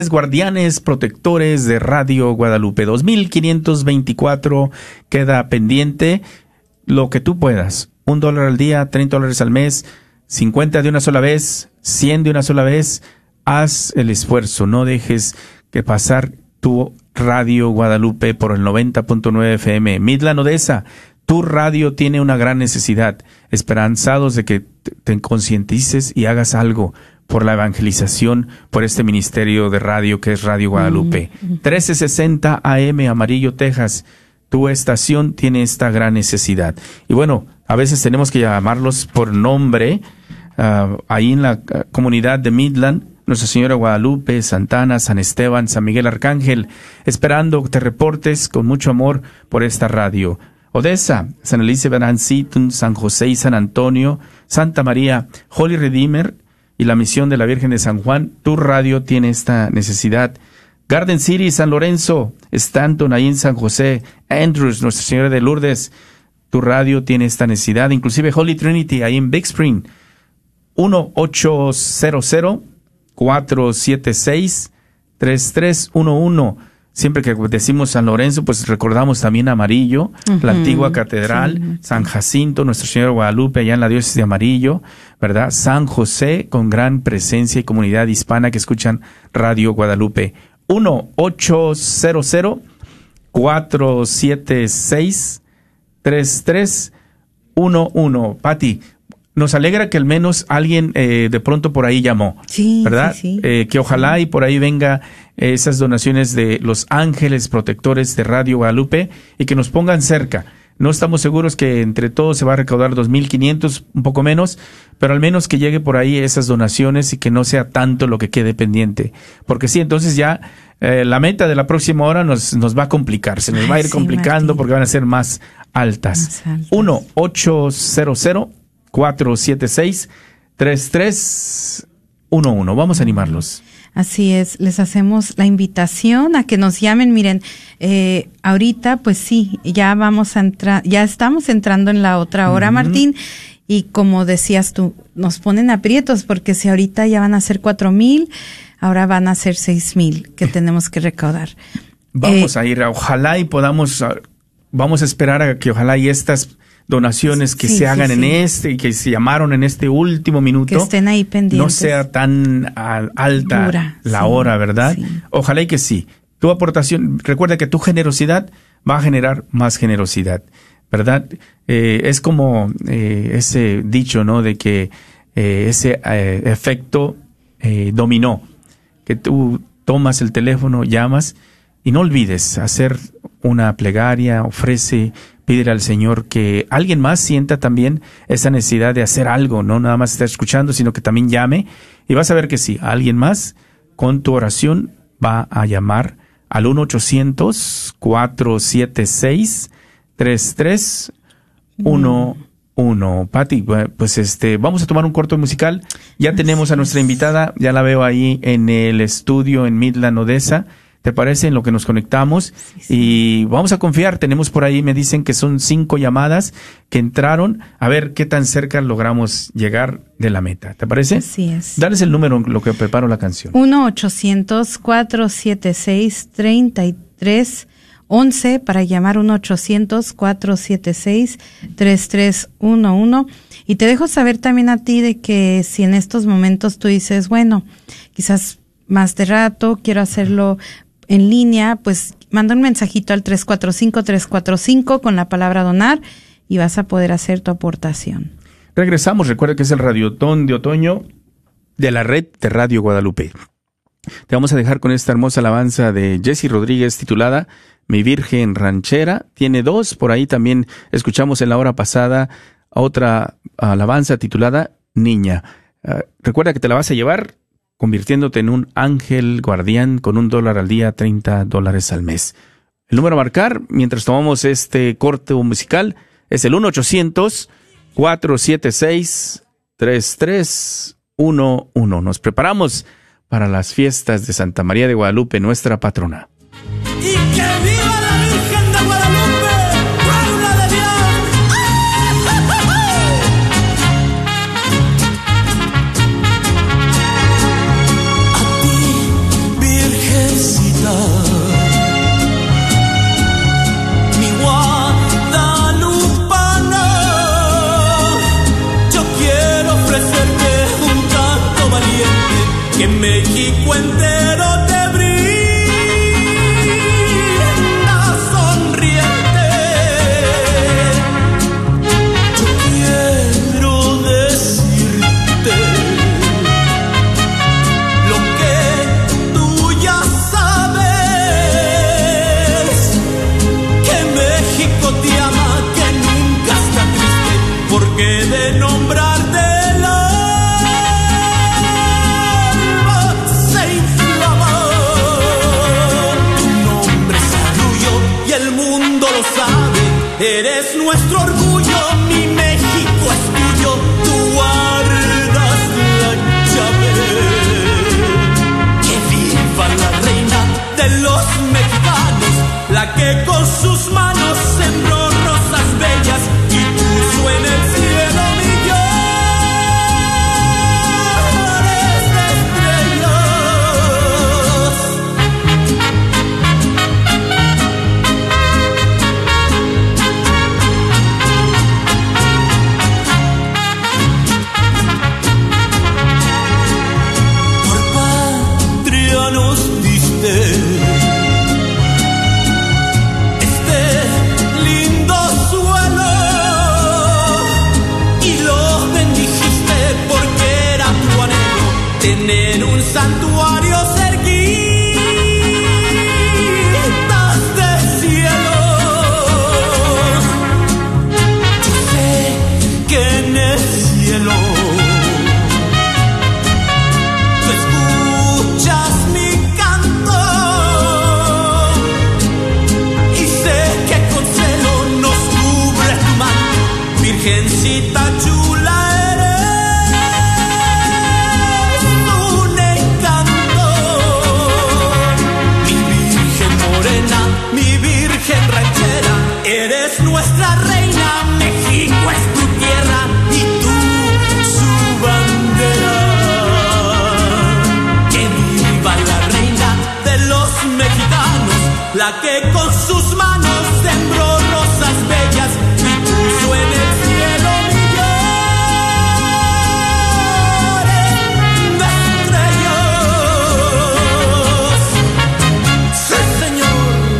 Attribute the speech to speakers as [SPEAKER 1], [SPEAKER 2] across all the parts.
[SPEAKER 1] Guardianes protectores de Radio Guadalupe. 2,524 queda pendiente. Lo que tú puedas. $1 al día, $30 al mes, 50 de una sola vez, 100 de una sola vez. Haz el esfuerzo. No dejes que pasar tu Radio Guadalupe por el 90.9 FM. Midland, Odessa, tu radio tiene una gran necesidad. Esperanzados de que te concientices y hagas algo por la evangelización, por este ministerio de radio que es Radio Guadalupe. 1360 AM, Amarillo, Texas. Tu estación tiene esta gran necesidad. Y bueno, a veces tenemos que llamarlos por nombre. Ahí en la comunidad de Midland, Nuestra Señora Guadalupe, Santana, San Esteban, San Miguel Arcángel, esperando que te reportes con mucho amor por esta radio. Odessa, San Elizabeth Ann Seton, San José y San Antonio, Santa María, Holy Redeemer y la Misión de la Virgen de San Juan, tu radio tiene esta necesidad. Garden City, San Lorenzo, Stanton, ahí en San José, Andrews, Nuestra Señora de Lourdes, tu radio tiene esta necesidad. Inclusive Holy Trinity, ahí en Big Spring, 1-800-476-3311. Siempre que decimos San Lorenzo, pues recordamos también Amarillo, la antigua catedral, sí. San Jacinto, Nuestra Señora Guadalupe, allá en la diócesis de Amarillo, ¿verdad? San José, con gran presencia y comunidad hispana que escuchan Radio Guadalupe. 1-800-476-3311. Pati, nos alegra que al menos alguien de pronto por ahí llamó, sí, ¿verdad? Sí, sí. Que ojalá y por ahí venga esas donaciones de los ángeles protectores de Radio Guadalupe y que nos pongan cerca. No estamos seguros que entre todos se va a recaudar 2,500, un poco menos, pero al menos que llegue por ahí esas donaciones y que no sea tanto lo que quede pendiente. Porque sí, entonces ya la meta de la próxima hora nos va a complicar, se nos va a ir complicando, Martín, porque van a ser más altas. 1-800-476-3311. Vamos a animarlos.
[SPEAKER 2] Así es, les hacemos la invitación a que nos llamen. Miren, ahorita pues sí, ya vamos a entrar, ya estamos entrando en la otra hora, Martín, y como decías tú, nos ponen aprietos porque si ahorita ya van a ser 4,000, ahora van a ser 6,000 que tenemos que recaudar.
[SPEAKER 1] Vamos a ir, ojalá y podamos, vamos a esperar a que ojalá y estas donaciones que se hagan en y que se llamaron en este último minuto,
[SPEAKER 2] que estén ahí pendientes,
[SPEAKER 1] no sea tan alta
[SPEAKER 2] dura,
[SPEAKER 1] la hora, ¿verdad?
[SPEAKER 2] Sí.
[SPEAKER 1] Ojalá y que sí. Tu aportación, recuerda que tu generosidad va a generar más generosidad, ¿verdad? Es como ese dicho, ¿no? De que ese efecto dominó, que tú tomas el teléfono, llamas y no olvides hacer una plegaria, pídele al Señor que alguien más sienta también esa necesidad de hacer algo, no nada más estar escuchando, sino que también llame, y vas a ver que sí, alguien más con tu oración va a llamar al 1-800-476-3311. Pati, pues vamos a tomar un corto musical. Ya tenemos a nuestra invitada, ya la veo ahí en el estudio en Midland, Odessa. ¿Te parece en lo que nos conectamos? Sí. Y vamos a confiar. Tenemos por ahí, me dicen que son 5 llamadas que entraron. A ver qué tan cerca logramos llegar de la meta. ¿Te parece?
[SPEAKER 2] Así es.
[SPEAKER 1] Dales el número en lo que preparo la canción.
[SPEAKER 2] 1-800-476-3311 para llamar 1-800-476-3311. Y te dejo saber también a ti de que si en estos momentos tú dices, bueno, quizás más de rato quiero hacerlo en línea, pues manda un mensajito al 345-345 con la palabra donar y vas a poder hacer tu aportación.
[SPEAKER 1] Regresamos, recuerda que es el Radiotón de Otoño de la red de Radio Guadalupe. Te vamos a dejar con esta hermosa alabanza de Jessy Rodríguez titulada Mi Virgen Ranchera. Tiene 2, por ahí también escuchamos en la hora pasada otra alabanza titulada Niña. Recuerda que te la vas a llevar convirtiéndote en un ángel guardián con $1 al día, $30 al mes. El número a marcar mientras tomamos este corte musical es el 1-800-476-3311. Nos preparamos para las fiestas de Santa María de Guadalupe, nuestra patrona.
[SPEAKER 3] ¡Y que viva la Virgen de Guadalupe, pueblo de Dios! A ti, Virgen hermosa, mi guadalupana, yo quiero ofrecerte un canto valiente que México entero te brinda sonriente. Yo quiero decirte lo que tú ya sabes, que México te ama, que nunca está triste, porque de nombrarte el alma se inflama. Tu nombre es orgullo y el mundo lo sabe, eres nuestro orgullo, mi México es tuyo, tú guardas la llave. Que viva la reina de los mexicanos, la que con sus manos sembró rosas bellas y puso en el cielo millones de estrellas. Por patria nos diste este lindo suelo y lo bendijiste porque era tu anhelo tener un santuario cerquitas del cielo. Yo sé que en el cielo tú escuchas mi canto y sé que con celo nos cubre tu manto, virgencita chula, eres un encanto. Mi virgen morena, mi virgen ranchera, eres nuestra reina, México es tu tierra y tú su bandera. Que viva la reina de los mexicanos, la que con sus manos sembró rosas bellas y puso en el cielo millones de estrellas. Sí, señor.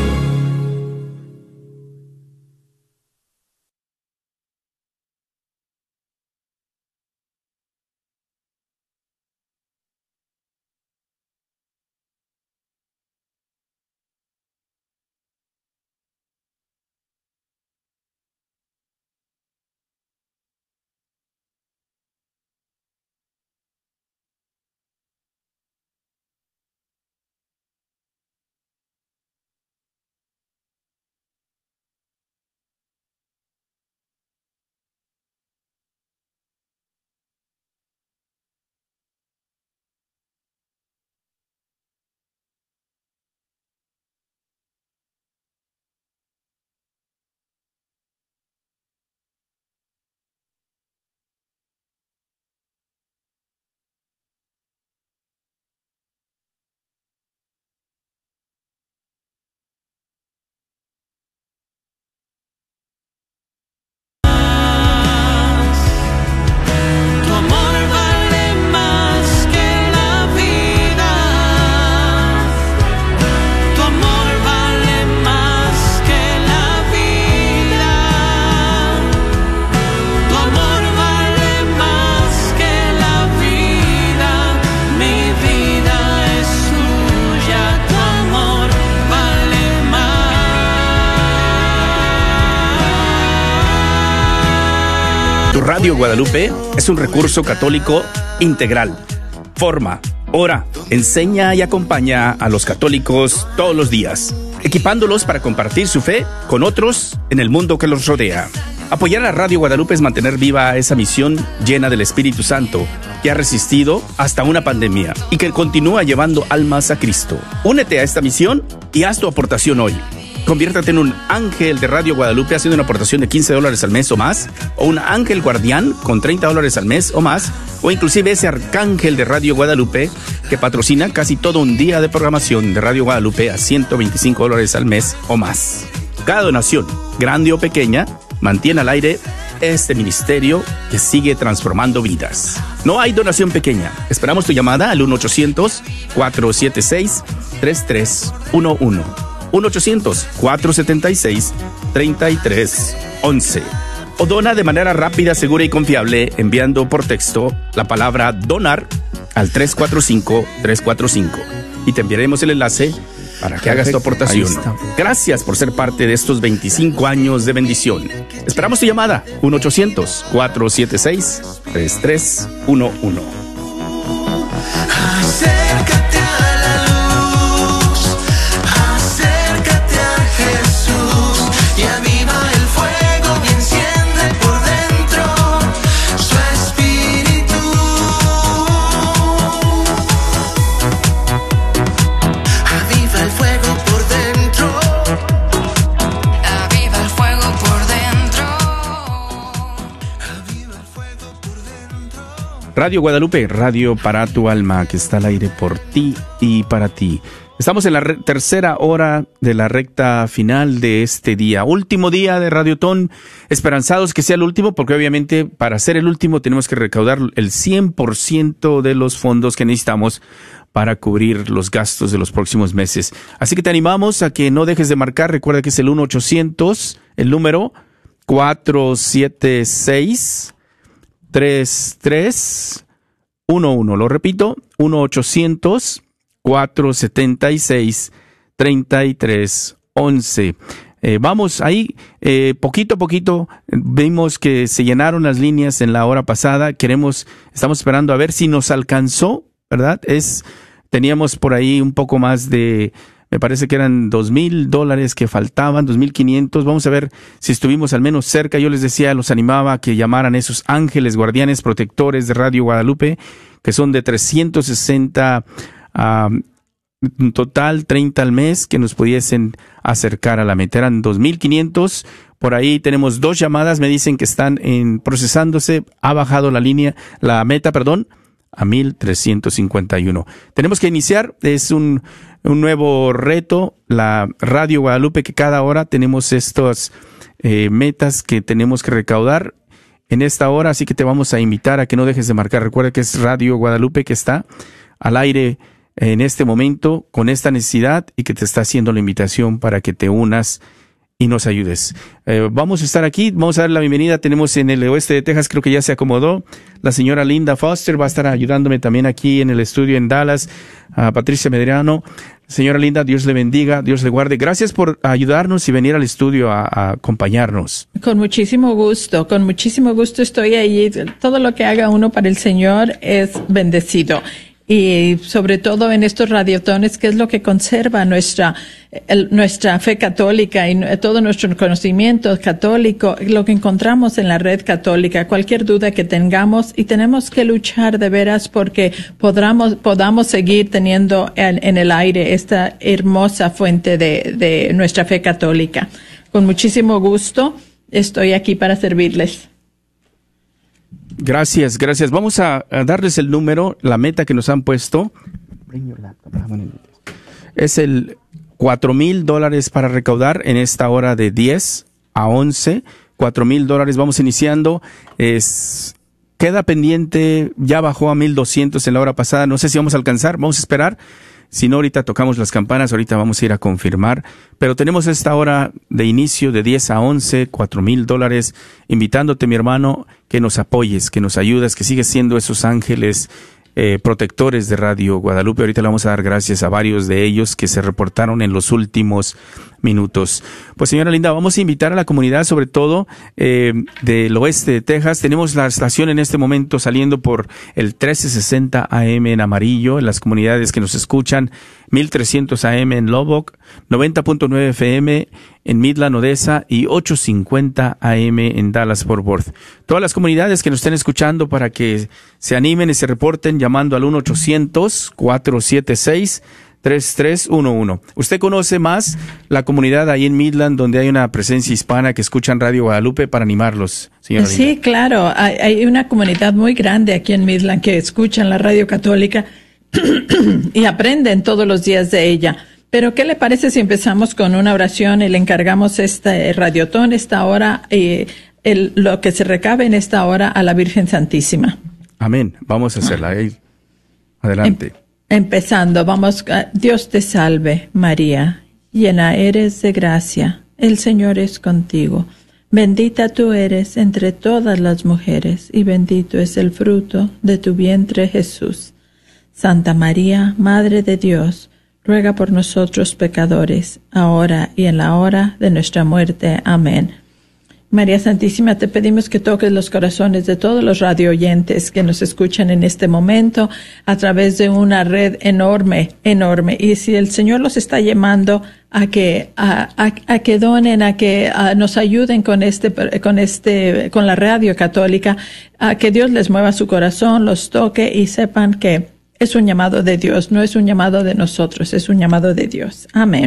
[SPEAKER 1] Radio Guadalupe es un recurso católico integral. Forma, ora, enseña y acompaña a los católicos todos los días, equipándolos para compartir su fe con otros en el mundo que los rodea. Apoyar a Radio Guadalupe es mantener viva esa misión llena del Espíritu Santo, que ha resistido hasta una pandemia y que continúa llevando almas a Cristo. Únete a esta misión y haz tu aportación hoy. Conviértate en un ángel de Radio Guadalupe haciendo una aportación de $15 al mes o más, o un ángel guardián con $30 al mes o más, o inclusive ese arcángel de Radio Guadalupe que patrocina casi todo un día de programación de Radio Guadalupe a $125 al mes o más. Cada donación, grande o pequeña, mantiene al aire este ministerio que sigue transformando vidas. No hay donación pequeña. Esperamos tu llamada al 1-800-476-3311. 1-800-476-3311. O dona de manera rápida, segura y confiable enviando por texto la palabra donar al 345-345 y te enviaremos el enlace para que hagas tu aportación. Gracias por ser parte de estos 25 años de bendición. Esperamos tu llamada 1-800-476-3311.
[SPEAKER 3] Acércate a la luz, acércate a Jesús y aviva el fuego y enciende por dentro su espíritu. Aviva el fuego por dentro, aviva el fuego por dentro, aviva el fuego por dentro.
[SPEAKER 1] Radio Guadalupe, radio para tu alma, que está al aire por ti y para ti. Estamos en la tercera hora de la recta final de este día. Último día de Radiotón. Esperanzados que sea el último, porque obviamente para ser el último tenemos que recaudar el 100% de los fondos que necesitamos para cubrir los gastos de los próximos meses. Así que te animamos a que no dejes de marcar. Recuerda que es el 1-800, el número 476-3311. Lo repito, 1-800-476-3311. Vamos ahí, poquito a poquito. Vimos que se llenaron las líneas en la hora pasada. Estamos esperando a ver si nos alcanzó, ¿verdad? Teníamos por ahí un poco más de, me parece que eran $2,000 que faltaban, 2,500. Vamos a ver si estuvimos al menos cerca. Yo les decía, los animaba a que llamaran esos ángeles guardianes protectores de Radio Guadalupe, que son de 360 en total, 30 al mes, que nos pudiesen acercar a la meta. Eran 2,500. Por ahí tenemos 2 llamadas, me dicen que están procesándose. Ha bajado la meta, a 1,351. Tenemos que iniciar. Es un nuevo reto, la Radio Guadalupe, que cada hora tenemos estas metas que tenemos que recaudar en esta hora, así que te vamos a invitar a que no dejes de marcar. Recuerda que es Radio Guadalupe que está al aire en este momento con esta necesidad y que te está haciendo la invitación para que te unas y nos ayudes. Vamos a estar aquí, vamos a dar la bienvenida. Tenemos en el oeste de Texas, creo que ya se acomodó, la señora Linda Foster va a estar ayudándome también aquí en el estudio en Dallas, a Patricia Medrano. Señora Linda, Dios le bendiga, Dios le guarde. Gracias por ayudarnos y venir al estudio a acompañarnos.
[SPEAKER 4] Con muchísimo gusto estoy ahí. Todo lo que haga uno para el Señor es bendecido. Y sobre todo en estos radiotones, que es lo que conserva nuestra fe católica y todo nuestro conocimiento católico, lo que encontramos en la red católica, cualquier duda que tengamos, y tenemos que luchar de veras porque podamos seguir teniendo en el aire esta hermosa fuente de nuestra fe católica. Con muchísimo gusto estoy aquí para servirles.
[SPEAKER 1] Gracias. Vamos a darles el número, la meta que nos han puesto. Es el $4,000 para recaudar en esta hora de 10 a 11. $4,000, vamos iniciando. Queda pendiente, ya bajó a 1,200 en la hora pasada. No sé si vamos a alcanzar, vamos a esperar. Si no, ahorita tocamos las campanas, ahorita vamos a ir a confirmar. Pero tenemos esta hora de inicio de 10 a 11, $4,000, invitándote, mi hermano, que nos apoyes, que nos ayudes, que sigues siendo esos ángeles protectores de Radio Guadalupe. Ahorita le vamos a dar gracias a varios de ellos que se reportaron en los últimos minutos. Pues señora Linda, vamos a invitar a la comunidad, sobre todo del oeste de Texas. Tenemos la estación en este momento saliendo por el 1360 AM en amarillo, en las comunidades que nos escuchan, 1300 AM en Lubbock, 90.9 FM en Midland, Odessa y 850 AM en Dallas, Fort Worth. Todas las comunidades que nos estén escuchando, para que se animen y se reporten llamando al 1-800-476 3311. ¿Usted conoce más la comunidad ahí en Midland donde hay una presencia hispana que escuchan Radio Guadalupe para animarlos, señora Linda?
[SPEAKER 4] Sí, claro. Hay una comunidad muy grande aquí en Midland que escuchan la radio católica y aprenden todos los días de ella. Pero, ¿qué le parece si empezamos con una oración y le encargamos este radiotón, esta hora, lo que se recabe en esta hora a la Virgen Santísima?
[SPEAKER 1] Amén. Vamos a hacerla. Adelante.
[SPEAKER 4] Empezando, vamos. Dios te salve, María, llena eres de gracia, el Señor es contigo. Bendita tú eres entre todas las mujeres, y bendito es el fruto de tu vientre, Jesús. Santa María, Madre de Dios, ruega por nosotros pecadores, ahora y en la hora de nuestra muerte. Amén. María Santísima, te pedimos que toques los corazones de todos los radio oyentes que nos escuchan en este momento a través de una red enorme. Y si el Señor los está llamando a que donen, a que nos ayuden con la radio católica, a que Dios les mueva su corazón, los toque y sepan que es un llamado de Dios, no es un llamado de nosotros, es un llamado de Dios. Amén.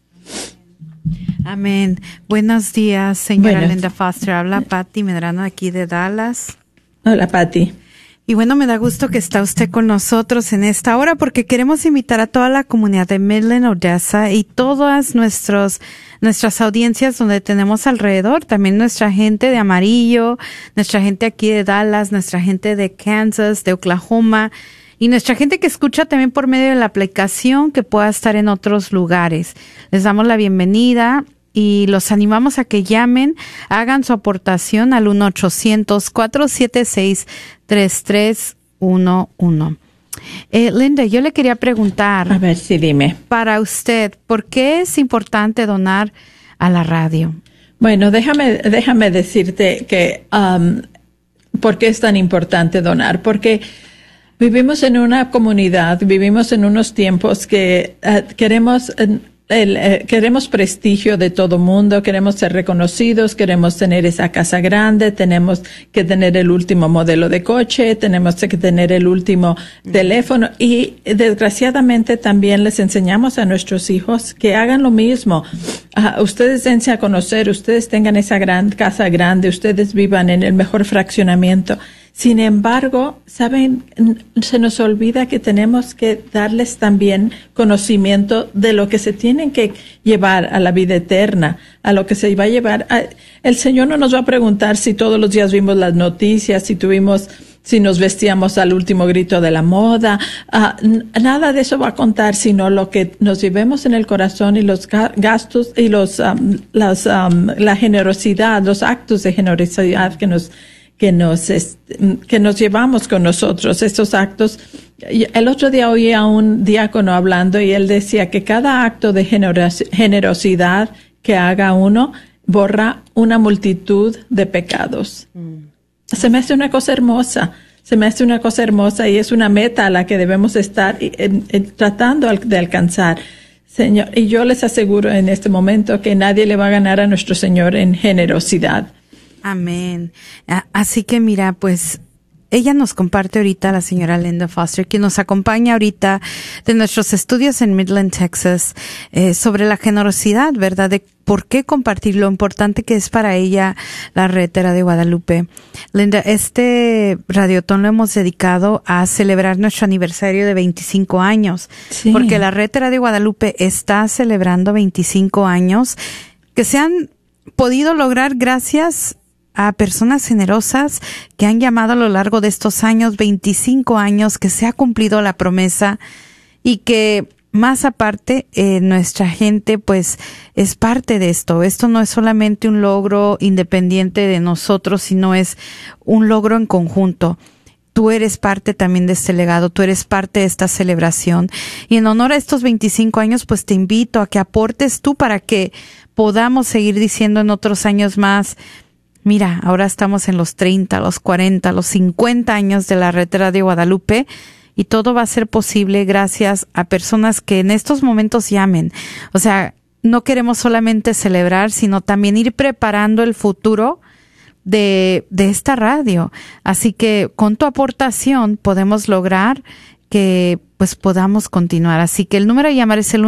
[SPEAKER 2] Amén. Buenos días, señora Linda Foster. Habla Patty Medrano aquí de Dallas.
[SPEAKER 4] Hola, Patty.
[SPEAKER 2] Y bueno, me da gusto que está usted con nosotros en esta hora porque queremos invitar a toda la comunidad de Midland, Odessa y todas nuestras audiencias donde tenemos alrededor, también nuestra gente de Amarillo, nuestra gente aquí de Dallas, nuestra gente de Kansas, de Oklahoma, y nuestra gente que escucha también por medio de la aplicación que pueda estar en otros lugares. Les damos la bienvenida y los animamos a que llamen, hagan su aportación al 1-800-476-3311. Linda, yo le quería preguntar.
[SPEAKER 4] A ver, sí, dime.
[SPEAKER 2] Para usted, ¿por qué es importante donar a la radio?
[SPEAKER 4] Bueno, déjame decirte que ¿por qué es tan importante donar? Porque vivimos en una comunidad, vivimos en unos tiempos que queremos prestigio de todo mundo, queremos ser reconocidos, queremos tener esa casa grande, tenemos que tener el último modelo de coche, tenemos que tener el último teléfono y desgraciadamente también les enseñamos a nuestros hijos que hagan lo mismo. Ustedes dense a conocer, ustedes tengan esa gran casa grande, ustedes vivan en el mejor fraccionamiento. Sin embargo, saben, se nos olvida que tenemos que darles también conocimiento de lo que se tienen que llevar a la vida eterna, a lo que se va a llevar. El Señor no nos va a preguntar si todos los días vimos las noticias, si nos vestíamos al último grito de la moda. Nada de eso va a contar, sino lo que nos llevemos en el corazón y los gastos y la generosidad, los actos de generosidad que nos llevamos con nosotros, estos actos. El otro día oí a un diácono hablando y él decía que cada acto de generosidad que haga uno borra una multitud de pecados. Se me hace una cosa hermosa y es una meta a la que debemos estar tratando de alcanzar. Señor, y yo les aseguro en este momento que nadie le va a ganar a nuestro Señor en generosidad.
[SPEAKER 2] Amén. Así que mira, pues ella nos comparte ahorita, la señora Linda Foster, que nos acompaña ahorita de nuestros estudios en Midland, Texas, sobre la generosidad, ¿verdad? De por qué compartir lo importante que es para ella la red de Guadalupe. Linda, este radiotón lo hemos dedicado a celebrar nuestro aniversario de 25 años, sí, porque la red de Guadalupe está celebrando 25 años que se han podido lograr gracias a personas generosas que han llamado a lo largo de estos años, 25 años, que se ha cumplido la promesa y que más aparte, nuestra gente pues es parte de esto. Esto no es solamente un logro independiente de nosotros, sino es un logro en conjunto. Tú eres parte también de este legado, tú eres parte de esta celebración. Y en honor a estos 25 años, pues te invito a que aportes tú para que podamos seguir diciendo en otros años más, mira, ahora estamos en los 30, los 40, los 50 años de la red Radio Guadalupe y todo va a ser posible gracias a personas que en estos momentos llamen. O sea, no queremos solamente celebrar, sino también ir preparando el futuro de esta radio. Así que con tu aportación podemos lograr que pues podamos continuar. Así que el número a llamar es el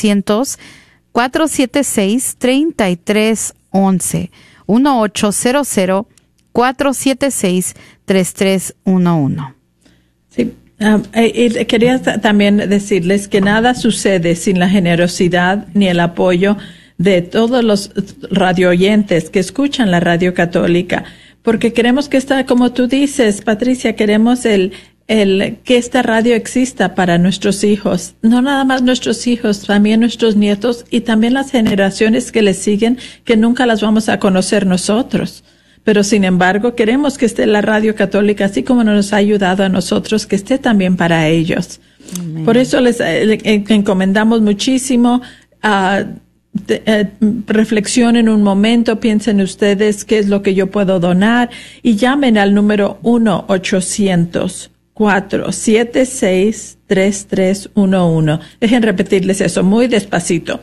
[SPEAKER 2] 1-800-476-3311. 1-800-476-3311.
[SPEAKER 4] Sí. Y quería también decirles que nada sucede sin la generosidad ni el apoyo de todos los radioyentes que escuchan la radio católica, porque queremos que como tú dices, Patricia, queremos que esta radio exista para nuestros hijos, no nada más nuestros hijos, también nuestros nietos y también las generaciones que les siguen, que nunca las vamos a conocer nosotros. Pero sin embargo, queremos que esté la radio católica, así como nos ha ayudado a nosotros, que esté también para ellos. Amén. Por eso les encomendamos muchísimo. Reflexionen un momento, piensen ustedes qué es lo que yo puedo donar y llamen al número 1-800-476-3311. Dejen repetirles eso muy despacito.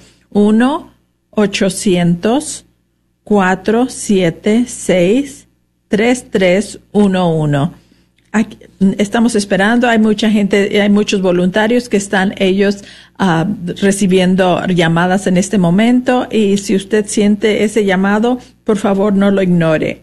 [SPEAKER 4] 1-800-476-3311. Aquí estamos esperando, hay mucha gente, hay muchos voluntarios que están ellos recibiendo llamadas en este momento, y si usted siente ese llamado, por favor no lo ignore.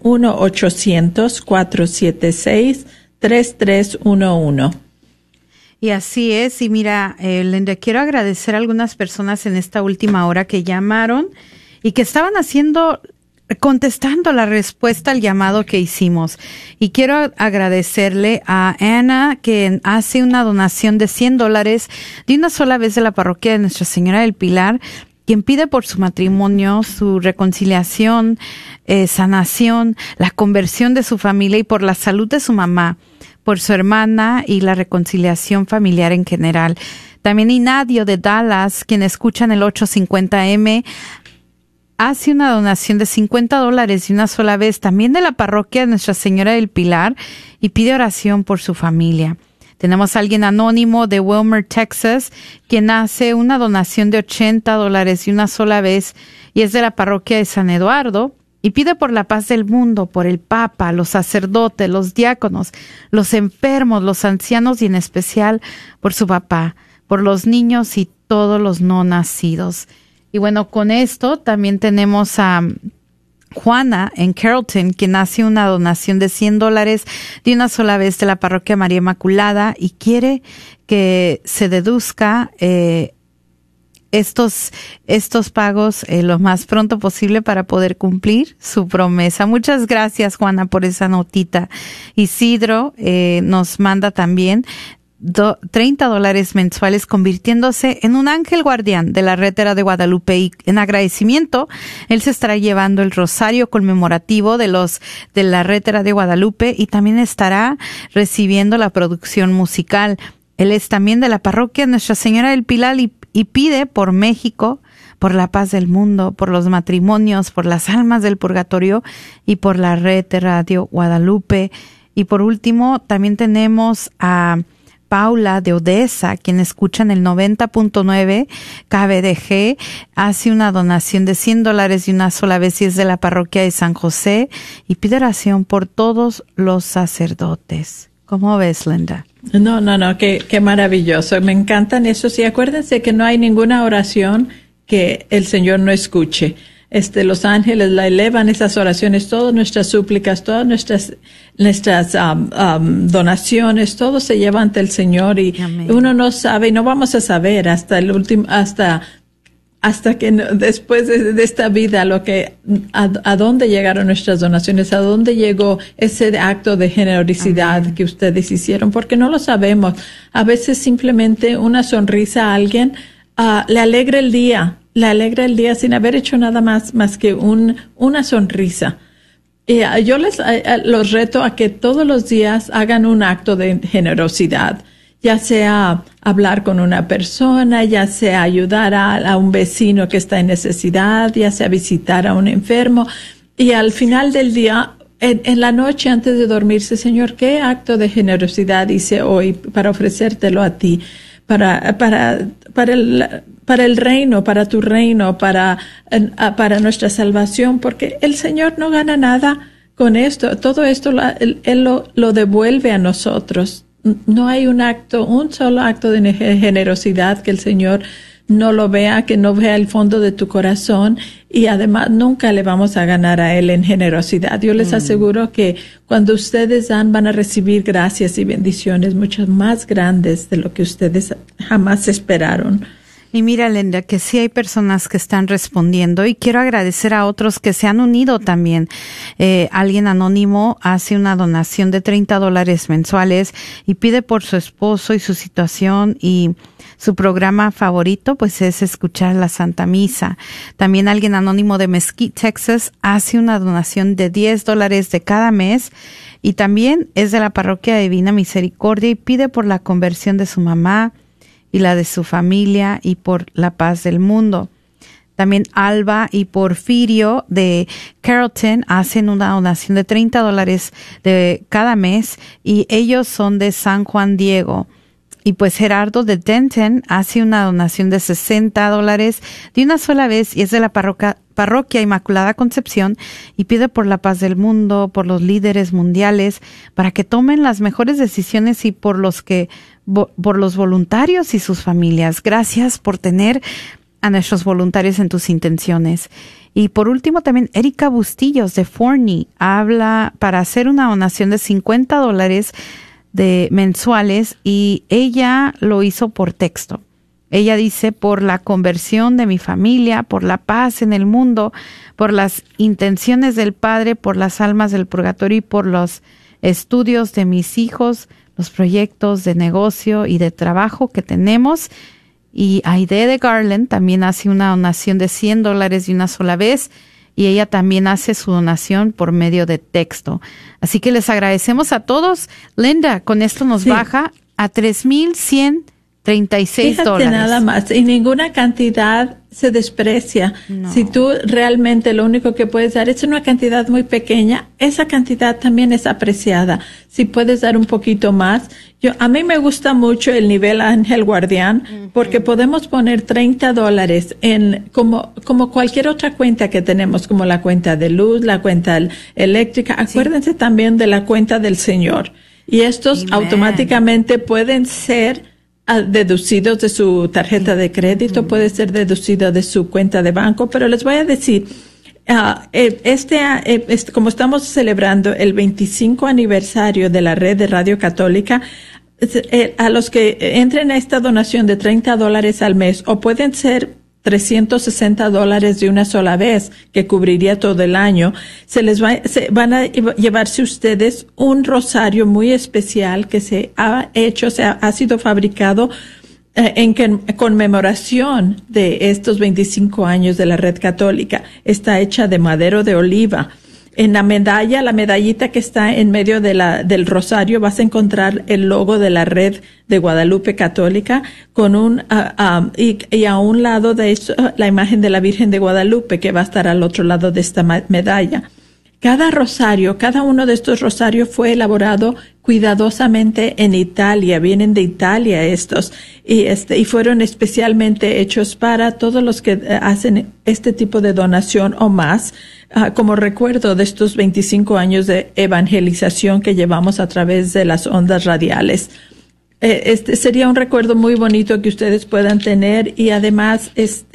[SPEAKER 4] 1-800-476-3311.
[SPEAKER 2] Y así es, y mira, Linda, quiero agradecer a algunas personas en esta última hora que llamaron y que estaban contestando la respuesta al llamado que hicimos. Y quiero agradecerle a Ana, que hace una donación de $100 de una sola vez de la parroquia de Nuestra Señora del Pilar, quien pide por su matrimonio, su reconciliación, sanación, la conversión de su familia y por la salud de su mamá, por su hermana y la reconciliación familiar en general. También Inadio de Dallas, quien escucha en el 850M, hace una donación de $50 de una sola vez, también de la parroquia de Nuestra Señora del Pilar, y pide oración por su familia. Tenemos a alguien anónimo de Wilmer, Texas, quien hace una donación de $80 de una sola vez, y es de la parroquia de San Eduardo, y pide por la paz del mundo, por el Papa, los sacerdotes, los diáconos, los enfermos, los ancianos y en especial por su papá, por los niños y todos los no nacidos. Y bueno, con esto también tenemos a Juana en Carrollton, quien hace una donación de $100 de una sola vez de la parroquia María Inmaculada y quiere que se deduzca estos pagos lo más pronto posible para poder cumplir su promesa. Muchas gracias, Juana, por esa notita. Isidro nos manda también $30 mensuales, convirtiéndose en un ángel guardián de la Rétera de Guadalupe, y en agradecimiento él se estará llevando el rosario conmemorativo de la Rétera de Guadalupe y también estará recibiendo la producción musical. Él es también de la parroquia Nuestra Señora del Pilar y pide por México, por la paz del mundo, por los matrimonios, por las almas del purgatorio y por la Rétera de Guadalupe. Y por último también tenemos a Paula de Odessa, quien escucha en el 90.9 KBDG, hace una donación de $100 de una sola vez y es de la parroquia de San José y pide oración por todos los sacerdotes. ¿Cómo ves, Linda?
[SPEAKER 4] No, qué maravilloso. Me encantan esos. Y acuérdense que no hay ninguna oración que el Señor no escuche. Los ángeles la elevan, esas oraciones, todas nuestras súplicas, todas nuestras donaciones, todo se lleva ante el Señor y Amén. Uno no sabe y no vamos a saber hasta el último, hasta que después de esta vida, a dónde llegaron nuestras donaciones, a dónde llegó ese acto de generosidad Amén. Que ustedes hicieron, porque no lo sabemos. A veces simplemente una sonrisa a alguien le alegra el día sin haber hecho nada más que una sonrisa. Yo los reto a que todos los días hagan un acto de generosidad, ya sea hablar con una persona, ya sea ayudar a un vecino que está en necesidad, ya sea visitar a un enfermo. Y al final del día, en la noche antes de dormirse, Señor, ¿qué acto de generosidad hice hoy para ofrecértelo a ti? Para el reino, para tu reino, para nuestra salvación, porque el Señor no gana nada con esto. Todo esto Él lo devuelve a nosotros. no hay un solo acto de generosidad que el Señor no lo vea, que no vea el fondo de tu corazón, y además nunca le vamos a ganar a Él en generosidad. Yo les aseguro que cuando ustedes dan, van a recibir gracias y bendiciones muchas más grandes de lo que ustedes jamás esperaron.
[SPEAKER 2] Y mira, Linda, que sí hay personas que están respondiendo, y quiero agradecer a otros que se han unido también. Alguien anónimo hace una donación de $30 mensuales y pide por su esposo y su situación, y su programa favorito pues es escuchar la Santa Misa. También alguien anónimo de Mesquite, Texas, hace una donación de $10 de cada mes, y también es de la Parroquia Divina Misericordia y pide por la conversión de su mamá y la de su familia y por la paz del mundo. También Alba y Porfirio de Carrollton hacen una donación de $30 de cada mes, y ellos son de San Juan Diego. Y pues Gerardo de Denton hace una donación de $60 de una sola vez, y es de la Parroquia Inmaculada Concepción, y pide por la paz del mundo, por los líderes mundiales, para que tomen las mejores decisiones, y por los voluntarios y sus familias. Gracias por tener a nuestros voluntarios en tus intenciones. Y por último, también Erika Bustillos de Forney habla para hacer una donación de $50 de mensuales, y ella lo hizo por texto. Ella dice: por la conversión de mi familia, por la paz en el mundo, por las intenciones del Padre, por las almas del purgatorio y por los estudios de mis hijos, los proyectos de negocio y de trabajo que tenemos. Y Aide de Garland también hace una donación de $100 de una sola vez, y ella también hace su donación por medio de texto. Así que les agradecemos a todos. Linda, con esto nos baja a $3,136.
[SPEAKER 4] Fíjate nada más, y ninguna cantidad se desprecia.
[SPEAKER 2] No.
[SPEAKER 4] Si tú realmente lo único que puedes dar es una cantidad muy pequeña, esa cantidad también es apreciada. Si puedes dar un poquito más. A mí me gusta mucho el nivel Ángel Guardián, porque podemos poner $30 en como cualquier otra cuenta que tenemos, como la cuenta de luz, la cuenta eléctrica. Acuérdense también de la cuenta del Señor. Y estos automáticamente pueden ser deducidos de su tarjeta de crédito, puede ser deducido de su cuenta de banco, pero les voy a decir, como estamos celebrando el 25 aniversario de la red de Radio Católica, a los que entren a esta donación de $30 al mes, o pueden ser $360 de una sola vez, que cubriría todo el año, van a llevarse ustedes un rosario muy especial que se ha hecho, ha sido fabricado en conmemoración de estos 25 años de la Red Católica. Está hecha de madero de oliva. En la medallita que está en medio del rosario, vas a encontrar el logo de la Red de Guadalupe Católica con y a un lado de eso, la imagen de la Virgen de Guadalupe, que va a estar al otro lado de esta medalla. Cada uno de estos rosarios fue elaborado cuidadosamente en Italia. Vienen de Italia estos, y fueron especialmente hechos para todos los que hacen este tipo de donación o más, como recuerdo de estos 25 años de evangelización que llevamos a través de las ondas radiales. Sería un recuerdo muy bonito que ustedes puedan tener, y además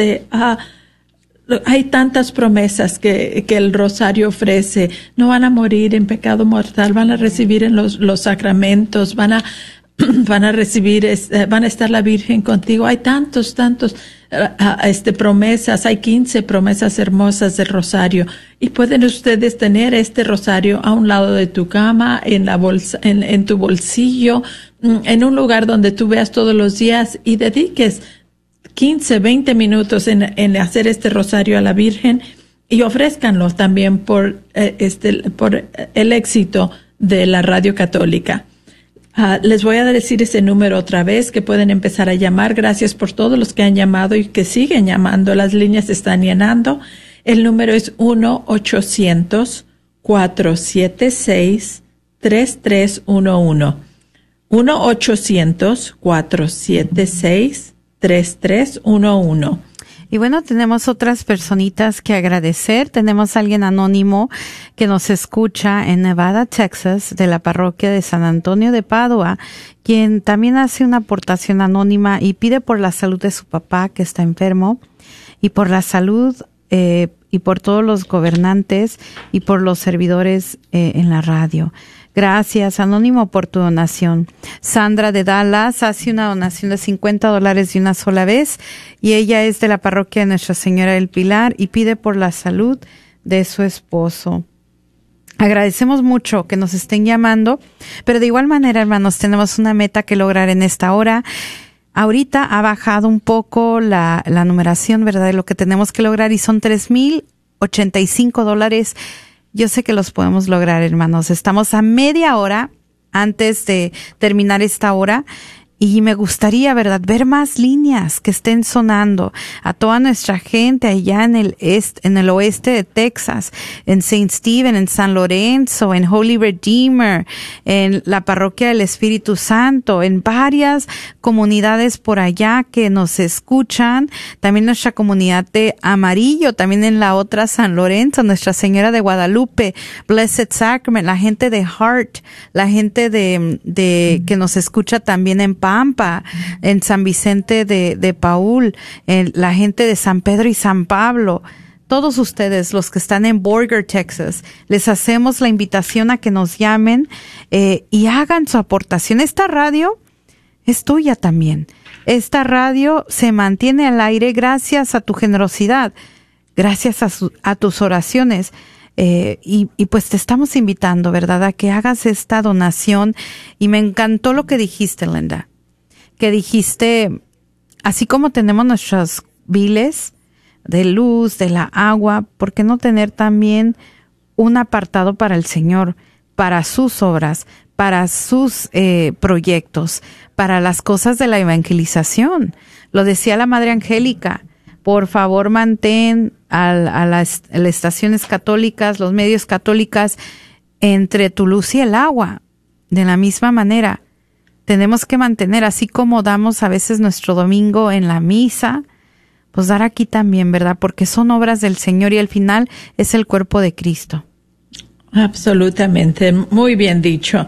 [SPEAKER 4] hay tantas promesas que el rosario ofrece. No van a morir en pecado mortal, van a recibir en los sacramentos, van a recibir, van a estar la Virgen contigo. Hay tantos promesas, hay 15 promesas hermosas del rosario, y pueden ustedes tener este rosario a un lado de tu cama, en la bolsa, en tu bolsillo, en un lugar donde tú veas todos los días, y dediques 15, 20 minutos en hacer este rosario a la Virgen, y ofrézcanlo también por el éxito de la Radio Católica. Les voy a decir ese número otra vez, que pueden empezar a llamar. Gracias por todos los que han llamado y que siguen llamando. Las líneas se están llenando. El número es 1-800-476-3311. 1-800-476-3311.
[SPEAKER 2] Y bueno, tenemos otras personitas que agradecer. Tenemos a alguien anónimo que nos escucha en Nevada, Texas, de la parroquia de San Antonio de Padua, quien también hace una aportación anónima y pide por la salud de su papá que está enfermo y por la salud y por todos los gobernantes y por los servidores en la radio. Gracias, Anónimo, por tu donación. Sandra de Dallas hace una donación de $50 de una sola vez y ella es de la parroquia de Nuestra Señora del Pilar y pide por la salud de su esposo. Agradecemos mucho que nos estén llamando, pero de igual manera, hermanos, tenemos una meta que lograr en esta hora. Ahorita ha bajado un poco la numeración, ¿verdad?, de lo que tenemos que lograr y son $3,085. Yo sé que los podemos lograr, hermanos. Estamos a media hora antes de terminar esta hora y me gustaría, ¿verdad?, ver más líneas que estén sonando a toda nuestra gente allá en el oeste de Texas, en St. Stephen, en San Lorenzo, en Holy Redeemer, en la parroquia del Espíritu Santo, en varias comunidades por allá que nos escuchan, también nuestra comunidad de Amarillo, también en la otra San Lorenzo, Nuestra Señora de Guadalupe, Blessed Sacrament, la gente de Hart, la gente de que nos escucha también en Pampa, en San Vicente de Paúl, en la gente de San Pedro y San Pablo. Todos ustedes, los que están en Borger, Texas, les hacemos la invitación a que nos llamen y hagan su aportación. Esta radio es tuya también. Esta radio se mantiene al aire gracias a tu generosidad, gracias a tus oraciones. Y pues te estamos invitando, ¿verdad?, a que hagas esta donación. Y me encantó lo que dijiste, Linda, que dijiste, así como tenemos nuestros biles de luz, de la agua, ¿por qué no tener también un apartado para el Señor, para sus obras, para sus proyectos, para las cosas de la evangelización? Lo decía la Madre Angélica, por favor mantén a las estaciones católicas, los medios católicas, entre tu luz y el agua. De la misma manera, tenemos que mantener, así como damos a veces nuestro domingo en la misa, pues dar aquí también, ¿verdad? Porque son obras del Señor y al final es el cuerpo de Cristo.
[SPEAKER 4] Absolutamente, muy bien dicho.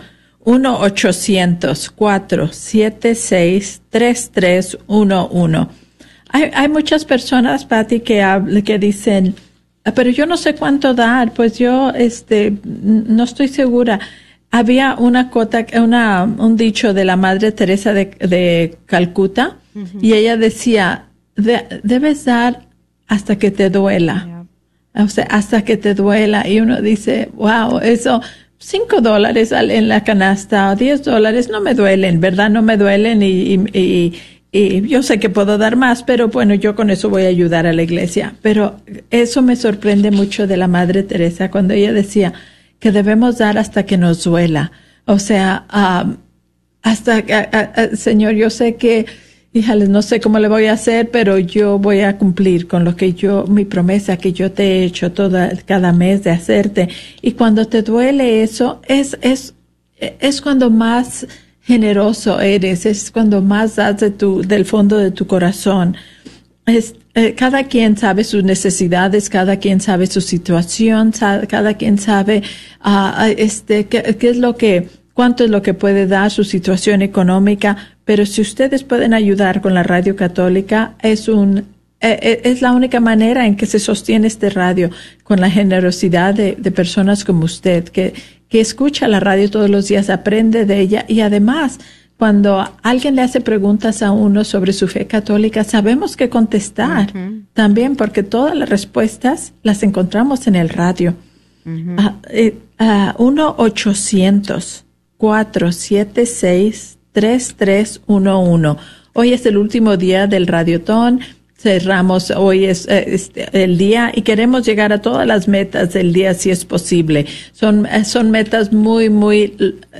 [SPEAKER 4] 1-800-476-3311. Hay muchas personas, Patty, que dicen, pero yo no sé cuánto dar, pues yo no estoy segura. Había un dicho de la Madre Teresa de Calcuta, y ella decía, debes dar hasta que te duela. O sea, hasta que te duela. Y uno dice, wow, eso, $5 en la canasta o $10 no me duelen, ¿verdad? No me duelen y yo sé que puedo dar más, pero bueno, yo con eso voy a ayudar a la iglesia. Pero eso me sorprende mucho de la Madre Teresa cuando ella decía que debemos dar hasta que nos duela. O sea, Señor, yo sé que, híjales, no sé cómo le voy a hacer, pero yo voy a cumplir con lo que mi promesa que yo te he hecho cada mes de hacerte. Y cuando te duele eso, es cuando más generoso eres, es cuando más das del fondo de tu corazón. Cada quien sabe sus necesidades, cada quien sabe su situación, cada quien sabe cuánto es lo que puede dar, su situación económica, pero si ustedes pueden ayudar con la radio católica, es la única manera en que se sostiene este radio, con la generosidad de personas como usted, que escucha la radio todos los días, aprende de ella, y además, cuando alguien le hace preguntas a uno sobre su fe católica, sabemos qué contestar también, porque todas las respuestas las encontramos en el radio. 1-800-476-3311. Hoy es el último día del Radiotón. Cerramos, hoy es el día y queremos llegar a todas las metas del día si es posible. Son metas muy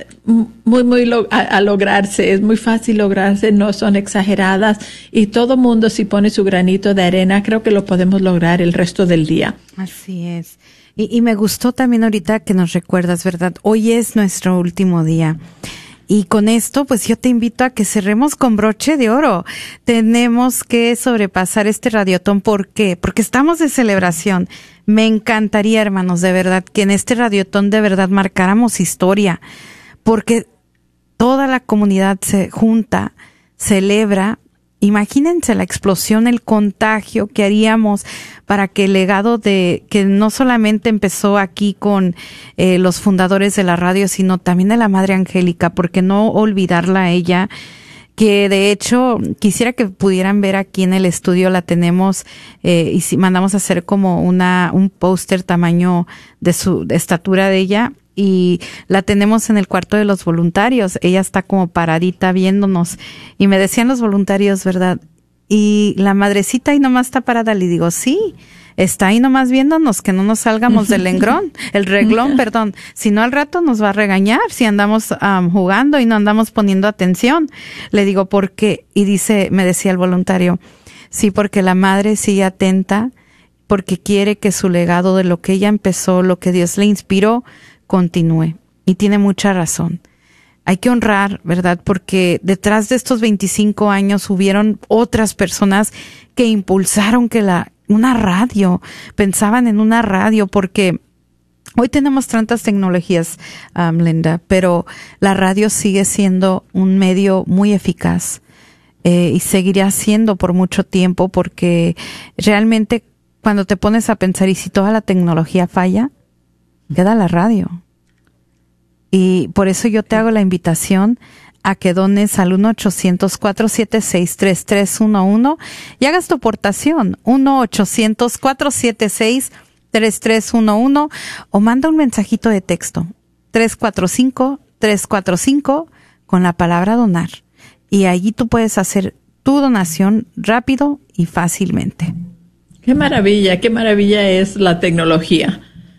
[SPEAKER 4] a lograrse. Es muy fácil lograrse, no son exageradas, y todo mundo, si pone su granito de arena, creo que lo podemos lograr el resto del día.
[SPEAKER 2] Así es. Y me gustó también ahorita que nos recuerdas, ¿verdad? Hoy es nuestro último día. Y con esto, pues yo te invito a que cerremos con broche de oro. Tenemos que sobrepasar este radiotón. ¿Por qué? Porque estamos de celebración. Me encantaría, hermanos, de verdad, que en este radiotón de verdad marcáramos historia. Porque toda la comunidad se junta, celebra. Imagínense la explosión, el contagio que haríamos para que el legado que no solamente empezó aquí con los fundadores de la radio, sino también de la Madre Angélica, porque no olvidarla a ella, que de hecho quisiera que pudieran ver aquí en el estudio, la tenemos y si mandamos a hacer como un póster tamaño de estatura de ella. Y la tenemos en el cuarto de los voluntarios. Ella está como paradita viéndonos. Y me decían los voluntarios, ¿verdad? Y la madrecita ahí nomás está parada. Le digo, sí, está ahí nomás viéndonos, que no nos salgamos del reglón, perdón. Si no, al rato nos va a regañar si andamos jugando y no andamos poniendo atención. Le digo, ¿por qué? Y me decía el voluntario, sí, porque la madre sigue atenta, porque quiere que su legado de lo que ella empezó, lo que Dios le inspiró, continúe. Y tiene mucha razón. Hay que honrar, ¿verdad? Porque detrás de estos 25 años hubieron otras personas que impulsaron que una radio, pensaban en una radio, porque hoy tenemos tantas tecnologías, Linda, pero la radio sigue siendo un medio muy eficaz y seguirá siendo por mucho tiempo, porque realmente cuando te pones a pensar, y si toda la tecnología falla, queda la radio. Y por eso yo te hago la invitación a que dones al 1-800-476-3311 y hagas tu aportación, 1-800-476-3311, o manda un mensajito de texto, 345-345, con la palabra donar. Y allí tú puedes hacer tu donación rápido y fácilmente.
[SPEAKER 4] Qué maravilla es la tecnología.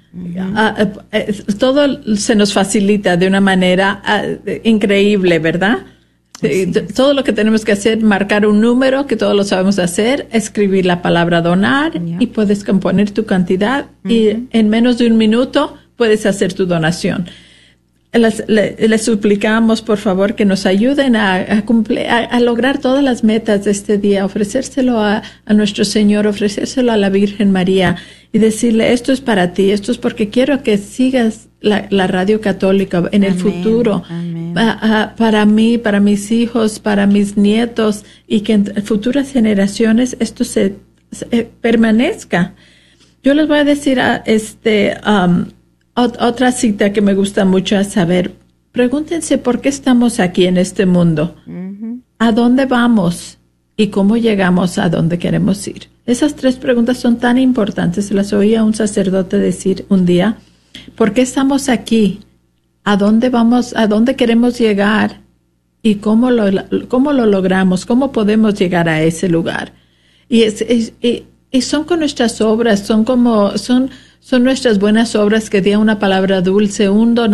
[SPEAKER 4] Todo se nos facilita de una manera increíble, ¿verdad? Sí. Todo lo que tenemos que hacer, marcar un número, que todos lo sabemos hacer, escribir la palabra donar, y puedes componer tu cantidad y en menos de un minuto puedes hacer tu donación. Les suplicamos, por favor, que nos ayuden a lograr todas las metas de este día, ofrecérselo a nuestro Señor, ofrecérselo a la Virgen María y decirle, esto es para ti, esto es porque quiero que sigas la radio católica en el futuro, para mí, para mis hijos, para mis nietos, y que en futuras generaciones esto se permanezca. Yo les voy a decir otra cita que me gusta mucho es saber, pregúntense por qué estamos aquí en este mundo, a dónde vamos y cómo llegamos a donde queremos ir. Esas 3 preguntas son tan importantes. Las oí a un sacerdote decir un día, ¿por qué estamos aquí? ¿A dónde vamos? ¿A dónde queremos llegar? ¿Y cómo lo logramos? ¿Cómo podemos llegar a ese lugar? Y son con nuestras obras, son nuestras buenas obras, que dé una palabra dulce,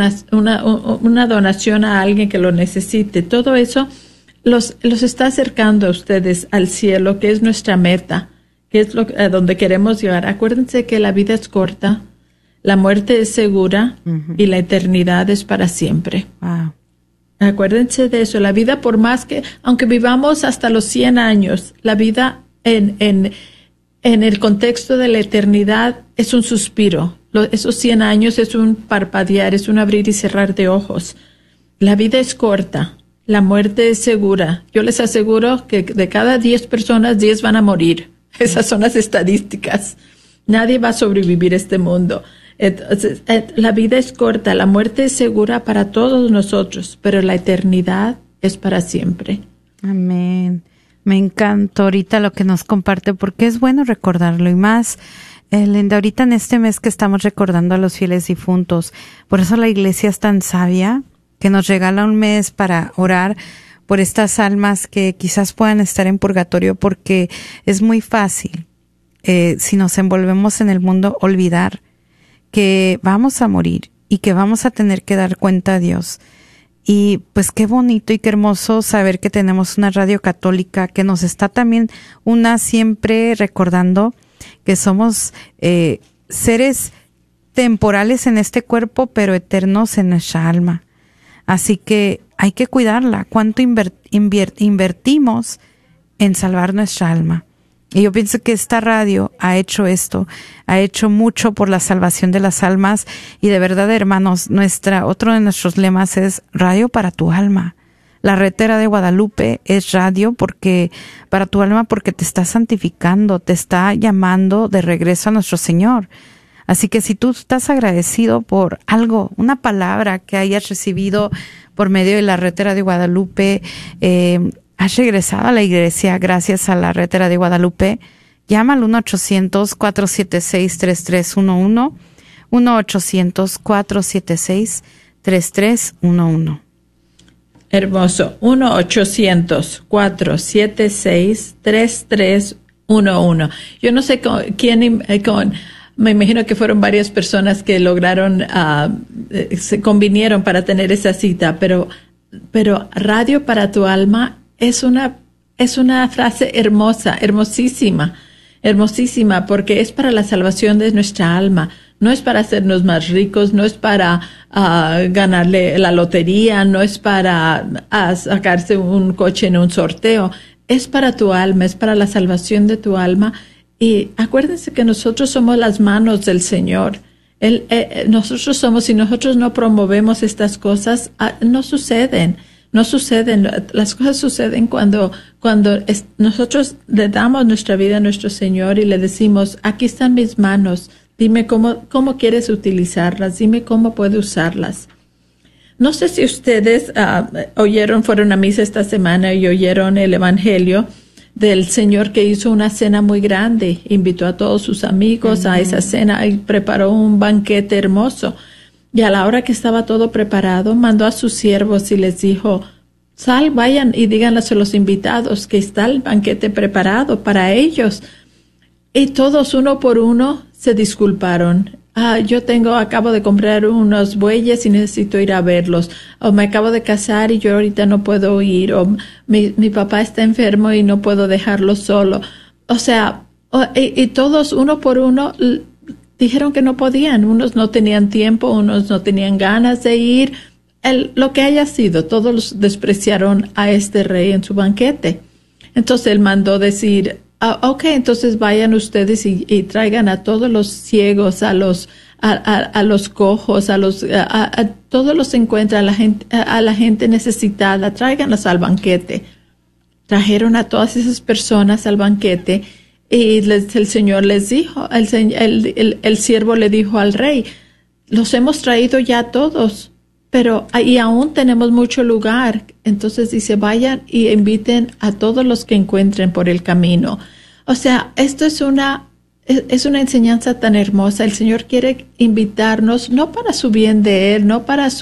[SPEAKER 4] una donación a alguien que lo necesite. Todo eso los está acercando a ustedes al cielo, que es nuestra meta, que es a donde queremos llegar. Acuérdense que la vida es corta, la muerte es segura y la eternidad es para siempre.
[SPEAKER 2] Wow.
[SPEAKER 4] Acuérdense de eso. La vida, por más que, aunque vivamos hasta los 100 años, la vida en el contexto de la eternidad es un suspiro. Esos 100 años es un parpadear, es un abrir y cerrar de ojos. La vida es corta, la muerte es segura. Yo les aseguro que de cada 10 personas, 10 van a morir. Esas son las estadísticas. Nadie va a sobrevivir a este mundo. Entonces, la vida es corta, la muerte es segura para todos nosotros, pero la eternidad es para siempre.
[SPEAKER 2] Amén. Me encanta ahorita lo que nos comparte, porque es bueno recordarlo, y más, Linda, ahorita en este mes que estamos recordando a los fieles difuntos. Por eso la iglesia es tan sabia, que nos regala un mes para orar por estas almas que quizás puedan estar en purgatorio, porque es muy fácil, si nos envolvemos en el mundo, olvidar que vamos a morir y que vamos a tener que dar cuenta a Dios. Y pues qué bonito y qué hermoso saber que tenemos una radio católica que nos está también siempre recordando que somos seres temporales en este cuerpo, pero eternos en nuestra alma. Así que hay que cuidarla. ¿Cuánto invertimos en salvar nuestra alma? Y yo pienso que esta radio ha hecho esto, ha hecho mucho por la salvación de las almas. Y de verdad, hermanos, otro de nuestros lemas es radio para tu alma. La Retera de Guadalupe es radio para tu alma, porque te está santificando, te está llamando de regreso a nuestro Señor. Así que si tú estás agradecido por algo, una palabra que hayas recibido por medio de la Retera de Guadalupe, has regresado a la iglesia gracias a la Retera de Guadalupe, llama al 1-800-476-3311, 1-800-476-3311.
[SPEAKER 4] Hermoso. 1-800-476-3311. Yo no sé me imagino que fueron varias personas que lograron, se convinieron para tener esa cita, pero Radio para tu alma es una frase hermosa, hermosísima, porque es para la salvación de nuestra alma. No es para hacernos más ricos, no es para ganarle la lotería, no es para sacarse un coche en un sorteo. Es para tu alma, es para la salvación de tu alma. Y acuérdense que nosotros somos las manos del Señor. Nosotros somos, si nosotros no promovemos estas cosas, no suceden. Las cosas suceden cuando nosotros le damos nuestra vida a nuestro Señor y le decimos, aquí están mis manos, dime cómo quieres utilizarlas, dime cómo puedo usarlas. No sé si ustedes fueron a misa esta semana y oyeron el Evangelio del Señor, que hizo una cena muy grande, invitó a todos sus amigos a esa cena y preparó un banquete hermoso. Y a la hora que estaba todo preparado, mandó a sus siervos y les dijo, vayan y díganles a los invitados que está el banquete preparado para ellos. Y todos, uno por uno, se disculparon. Acabo de comprar unos bueyes y necesito ir a verlos. O me acabo de casar y yo ahorita no puedo ir. O mi papá está enfermo y no puedo dejarlo solo. O sea, y todos, uno por uno, dijeron que no podían. Unos no tenían tiempo, unos no tenían ganas de ir. Lo que haya sido, todos los despreciaron a este rey en su banquete. Entonces él mandó decir, entonces vayan ustedes y traigan a todos los ciegos, a los cojos, a todos los encuentran, a la gente necesitada, tráiganlos al banquete. Trajeron a todas esas personas al banquete y el Señor les dijo, el siervo le dijo al rey, los hemos traído ya todos, pero y aún tenemos mucho lugar. Entonces dice, vayan y inviten a todos los que encuentren por el camino. O sea, esto es una enseñanza tan hermosa. El Señor quiere invitarnos, no para su bien de Él,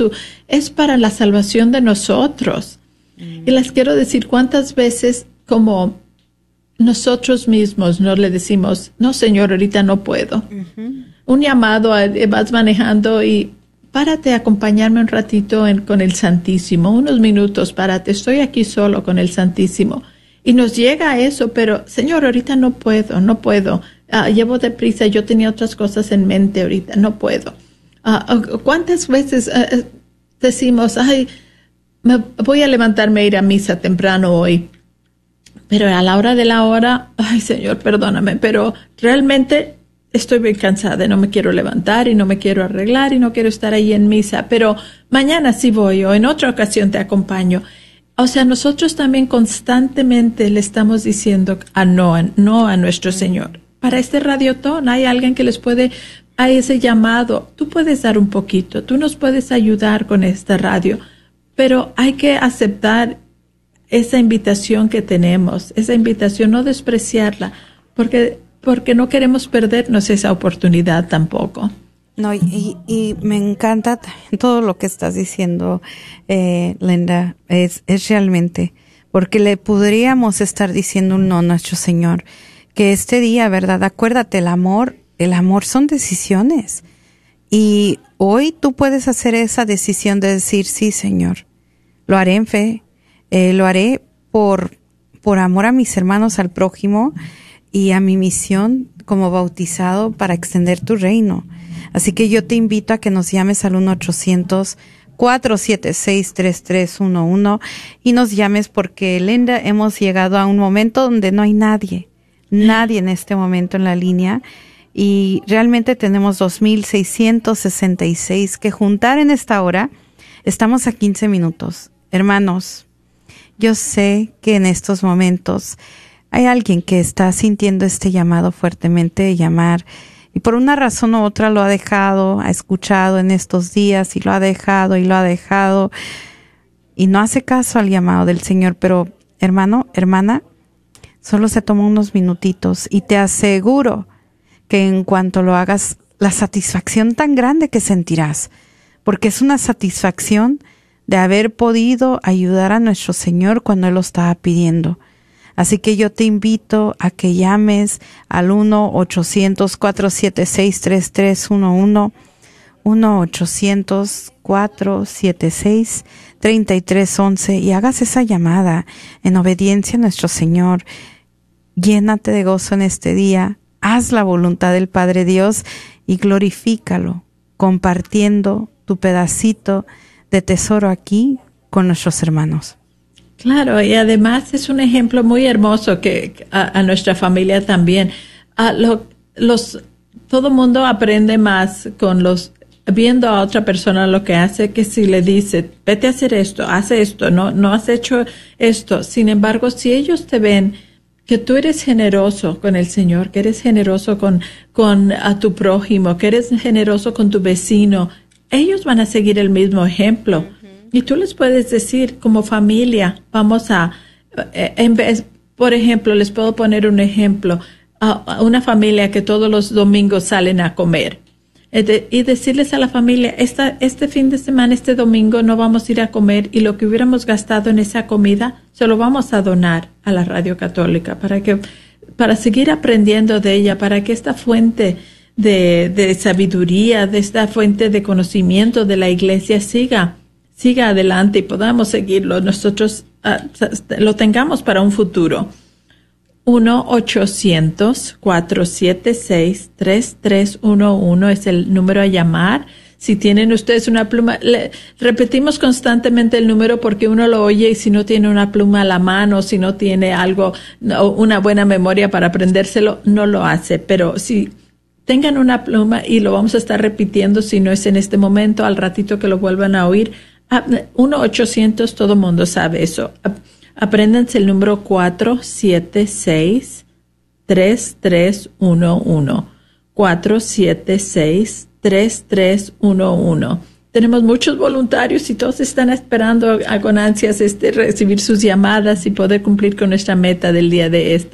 [SPEAKER 4] es para la salvación de nosotros. Y les quiero decir cuántas veces como nosotros mismos no le decimos, no Señor, ahorita no puedo. Un llamado, vas manejando y párate a acompañarme un ratito con el Santísimo, unos minutos, párate, estoy aquí solo con el Santísimo. Y nos llega a eso, pero Señor, ahorita no puedo. Llevo deprisa, yo tenía otras cosas en mente ahorita, no puedo. ¿Cuántas veces decimos, me voy a levantarme a ir a misa temprano hoy? Pero a la hora de la hora, Señor, perdóname, pero realmente estoy bien cansada y no me quiero levantar y no me quiero arreglar y no quiero estar ahí en misa, pero mañana sí voy o en otra ocasión te acompaño. O sea, nosotros también constantemente le estamos diciendo no a nuestro Señor. Para este radiotón hay alguien que hay ese llamado. Tú puedes dar un poquito, tú nos puedes ayudar con esta radio, pero hay que aceptar esa invitación que tenemos, esa invitación, no despreciarla, porque no queremos perdernos esa oportunidad tampoco.
[SPEAKER 2] No, y me encanta todo lo que estás diciendo, Linda, es realmente, porque le podríamos estar diciendo un no a nuestro Señor, que este día, ¿verdad? Acuérdate, el amor son decisiones, y hoy tú puedes hacer esa decisión de decir, sí, Señor, lo haré en fe, lo haré por amor a mis hermanos, al prójimo, y a mi misión como bautizado para extender tu reino. Así que yo te invito a que nos llames al 1-800 476-3311 y nos llames porque, Linda, hemos llegado a un momento donde no hay nadie en este momento en la línea y realmente tenemos 2,666 que juntar en esta hora. Estamos a 15 minutos. Hermanos, yo sé que en estos momentos hay alguien que está sintiendo este llamado fuertemente de llamar y por una razón u otra lo ha dejado, ha escuchado en estos días y lo ha dejado y no hace caso al llamado del Señor. Pero hermano, hermana, solo se toma unos minutitos y te aseguro que en cuanto lo hagas, la satisfacción tan grande que sentirás, porque es una satisfacción de haber podido ayudar a nuestro Señor cuando Él lo estaba pidiendo. Así que yo te invito a que llames al 1-800-476-3311, 1-800-476-3311 y hagas esa llamada en obediencia a nuestro Señor. Llénate de gozo en este día, haz la voluntad del Padre Dios y glorifícalo, compartiendo tu pedacito de tesoro aquí con nuestros hermanos.
[SPEAKER 4] Claro, y además es un ejemplo muy hermoso que a nuestra familia también. Todo mundo aprende más viendo a otra persona lo que hace que si le dice, vete a hacer esto, hace esto, no has hecho esto. Sin embargo, si ellos te ven que tú eres generoso con el Señor, que eres generoso con a tu prójimo, que eres generoso con tu vecino, ellos van a seguir el mismo ejemplo. Y tú les puedes decir, como familia, vamos a, por ejemplo, les puedo poner un ejemplo, a una familia que todos los domingos salen a comer. Y decirles a la familia, este fin de semana, este domingo, no vamos a ir a comer y lo que hubiéramos gastado en esa comida, se lo vamos a donar a la Radio Católica para seguir aprendiendo de ella, para que esta fuente de sabiduría, de esta fuente de conocimiento de la Iglesia siga adelante y podamos seguirlo, nosotros lo tengamos para un futuro. 1-800-476-3311 es el número a llamar. Si tienen ustedes una pluma, repetimos constantemente el número porque uno lo oye y si no tiene una pluma a la mano, si no tiene una buena memoria para aprendérselo, no lo hace. Pero si tengan una pluma y lo vamos a estar repitiendo, si no es en este momento, al ratito que lo vuelvan a oír, 1-800, todo el mundo sabe eso. Apréndanse el número 476-3311. 476-3311. Tenemos muchos voluntarios y todos están esperando con ansias recibir sus llamadas y poder cumplir con nuestra meta del día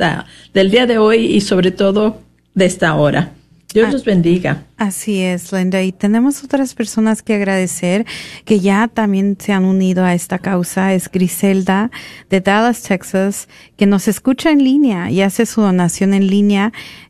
[SPEAKER 4] de hoy y sobre todo de esta hora. Dios los bendiga.
[SPEAKER 2] Así es, Linda. Y tenemos otras personas que agradecer que ya también se han unido a esta causa. Es Griselda de Dallas, Texas, que nos escucha en línea y hace su donación en línea.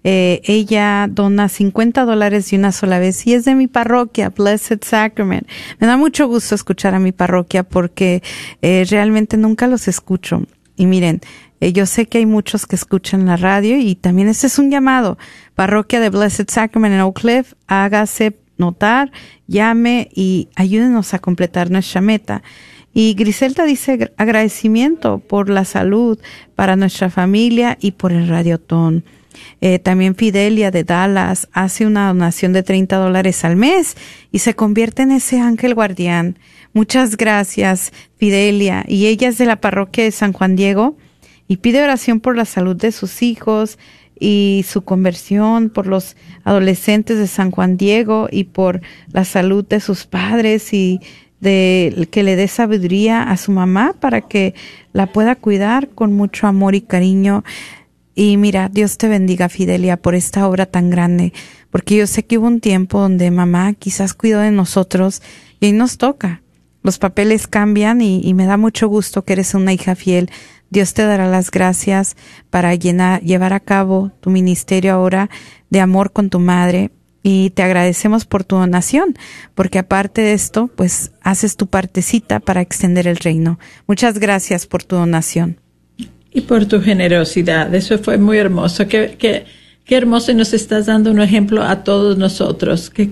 [SPEAKER 2] Ella dona $50 de una sola vez y es de mi parroquia, Blessed Sacrament. Me da mucho gusto escuchar a mi parroquia porque realmente nunca los escucho. Y miren, yo sé que hay muchos que escuchan la radio y también este es un llamado. Parroquia de Blessed Sacrament en Oak Cliff, hágase notar, llame y ayúdenos a completar nuestra meta. Y Griselda dice agradecimiento por la salud para nuestra familia y por el radiotón. También Fidelia de Dallas hace una donación de $30 al mes y se convierte en ese ángel guardián. Muchas gracias, Fidelia. Y ella es de la parroquia de San Juan Diego y pide oración por la salud de sus hijos y su conversión, por los adolescentes de San Juan Diego y por la salud de sus padres y de que le dé sabiduría a su mamá para que la pueda cuidar con mucho amor y cariño. Y mira, Dios te bendiga, Fidelia, por esta obra tan grande, porque yo sé que hubo un tiempo donde mamá quizás cuidó de nosotros y hoy nos toca. Los papeles cambian y me da mucho gusto que eres una hija fiel. Dios te dará las gracias para llevar a cabo tu ministerio ahora de amor con tu madre y te agradecemos por tu donación, porque aparte de esto, pues haces tu partecita para extender el reino. Muchas gracias por tu donación.
[SPEAKER 4] Y por tu generosidad, eso fue muy hermoso. Qué hermoso y nos estás dando un ejemplo a todos nosotros.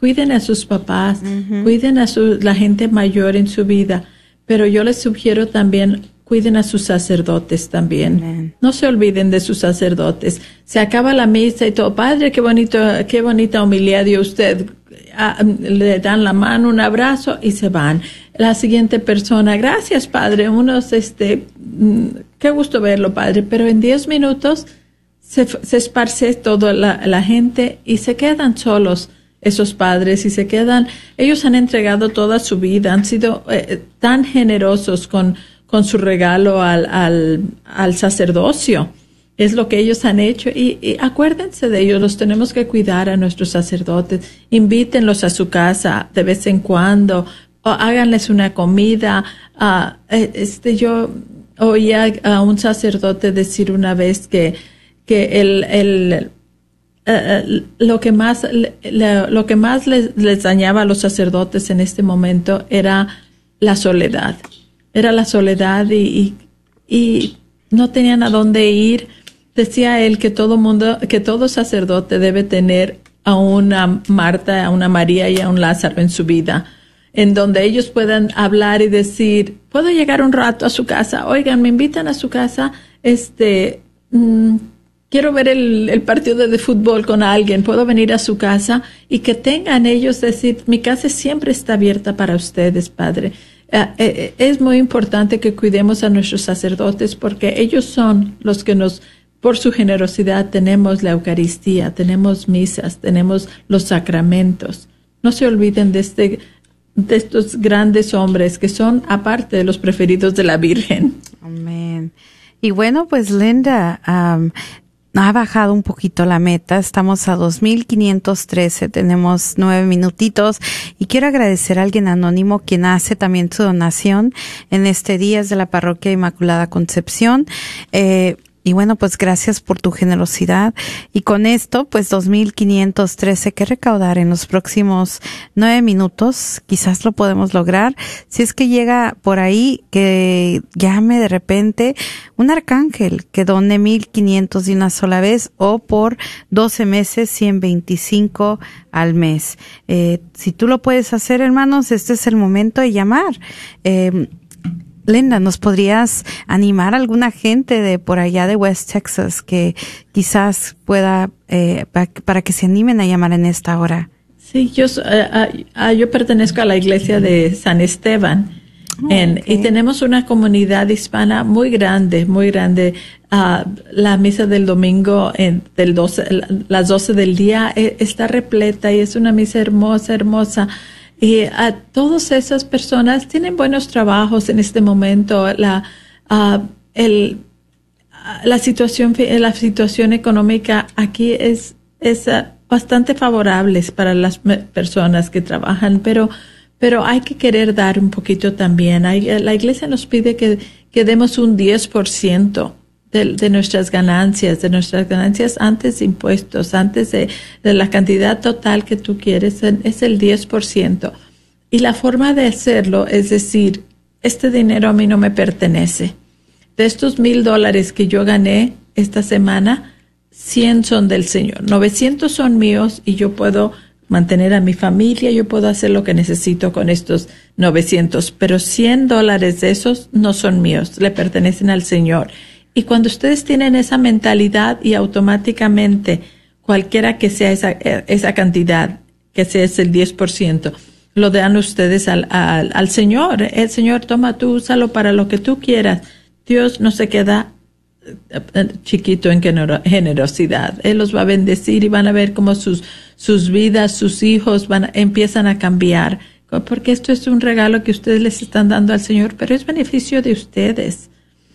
[SPEAKER 4] cuiden a sus papás, cuiden a la gente mayor en su vida, pero yo les sugiero también cuiden a sus sacerdotes también.
[SPEAKER 2] Amen.
[SPEAKER 4] No se olviden de sus sacerdotes. Se acaba la misa y todo, padre, qué bonita homilía dio usted. Le dan la mano, un abrazo y se van. La siguiente persona, gracias padre, qué gusto verlo padre, pero en 10 minutos se esparce toda la gente y se quedan solos esos padres y ellos han entregado toda su vida, han sido tan generosos con su regalo al sacerdocio. Es lo que ellos han hecho y acuérdense de ellos, los tenemos que cuidar a nuestros sacerdotes, invítenlos a su casa de vez en cuando, o háganles una comida. Yo oía a un sacerdote decir una vez que lo que más les dañaba a los sacerdotes en este momento era la soledad. Era la soledad y no tenían a dónde ir. Decía él que todo sacerdote debe tener a una Marta, a una María y a un Lázaro en su vida, en donde ellos puedan hablar y decir, puedo llegar un rato a su casa, oigan, me invitan a su casa, quiero ver el partido de fútbol con alguien, puedo venir a su casa, y que tengan ellos decir, mi casa siempre está abierta para ustedes, Padre. Es muy importante que cuidemos a nuestros sacerdotes porque ellos son los que por su generosidad tenemos la Eucaristía, tenemos misas, tenemos los sacramentos. No se olviden de estos grandes hombres que son aparte de los preferidos de la Virgen.
[SPEAKER 2] Amén. Y bueno, pues Linda, ha bajado un poquito la meta, estamos a 2,513, tenemos 9 minutitos y quiero agradecer a alguien anónimo quien hace también su donación en este día, es de la Parroquia Inmaculada Concepción. Y bueno, pues gracias por tu generosidad. Y con esto, pues 2,513 que recaudar en los próximos 9 minutos. Quizás lo podemos lograr. Si es que llega por ahí, que llame de repente un arcángel que done 1,500 de una sola vez o por 12 meses, 125 al mes. Si tú lo puedes hacer, hermanos, este es el momento de llamar. Linda, ¿nos podrías animar a alguna gente de por allá de West Texas que quizás pueda, para que se animen a llamar en esta hora?
[SPEAKER 4] Sí, yo pertenezco a la iglesia de San Esteban. Okay. Y tenemos una comunidad hispana muy grande, muy grande. La misa del domingo, las 12 del día, está repleta y es una misa hermosa, hermosa. Y a todas esas personas tienen buenos trabajos en este momento. La situación económica aquí es bastante favorable para las personas que trabajan, pero hay que querer dar un poquito también. La iglesia nos pide que demos un 10% de nuestras ganancias antes de impuestos, antes de la cantidad total que tú quieres, es el 10%. Y la forma de hacerlo es decir, este dinero a mí no me pertenece. De estos $1,000 que yo gané esta semana, 100 son del Señor, 900 son míos y yo puedo mantener a mi familia, yo puedo hacer lo que necesito con estos 900, pero $100 de esos no son míos, le pertenecen al Señor. Y cuando ustedes tienen esa mentalidad y automáticamente cualquiera que sea esa cantidad, que sea ese el 10%, lo dan ustedes al Señor. El Señor, toma tú, úsalo para lo que tú quieras. Dios no se queda chiquito en generosidad. Él los va a bendecir y van a ver cómo sus vidas, sus hijos empiezan a cambiar. Porque esto es un regalo que ustedes les están dando al Señor, pero es beneficio de ustedes.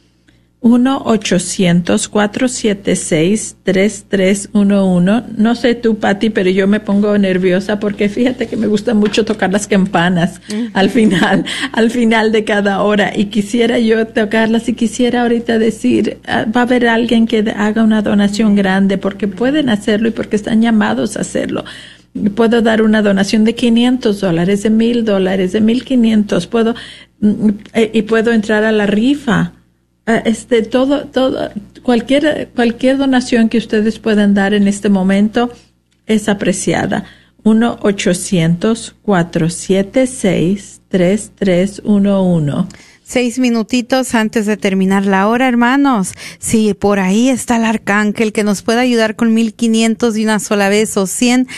[SPEAKER 4] 1-800-476-3311. No sé tú, Pati, pero yo me pongo nerviosa porque fíjate que me gusta mucho tocar las campanas al final de cada hora, y quisiera yo tocarlas y quisiera ahorita decir, va a haber alguien que haga una donación grande porque pueden hacerlo y porque están llamados a hacerlo. Puedo dar una donación de $500, de $1,000, de $1,500, puedo entrar a la rifa. Cualquier donación que ustedes puedan dar en este momento es apreciada. 1-800-476-3311.
[SPEAKER 2] 6 minutitos antes de terminar la hora, hermanos. Si por ahí está el arcángel que nos pueda ayudar con 1,500 de una sola vez o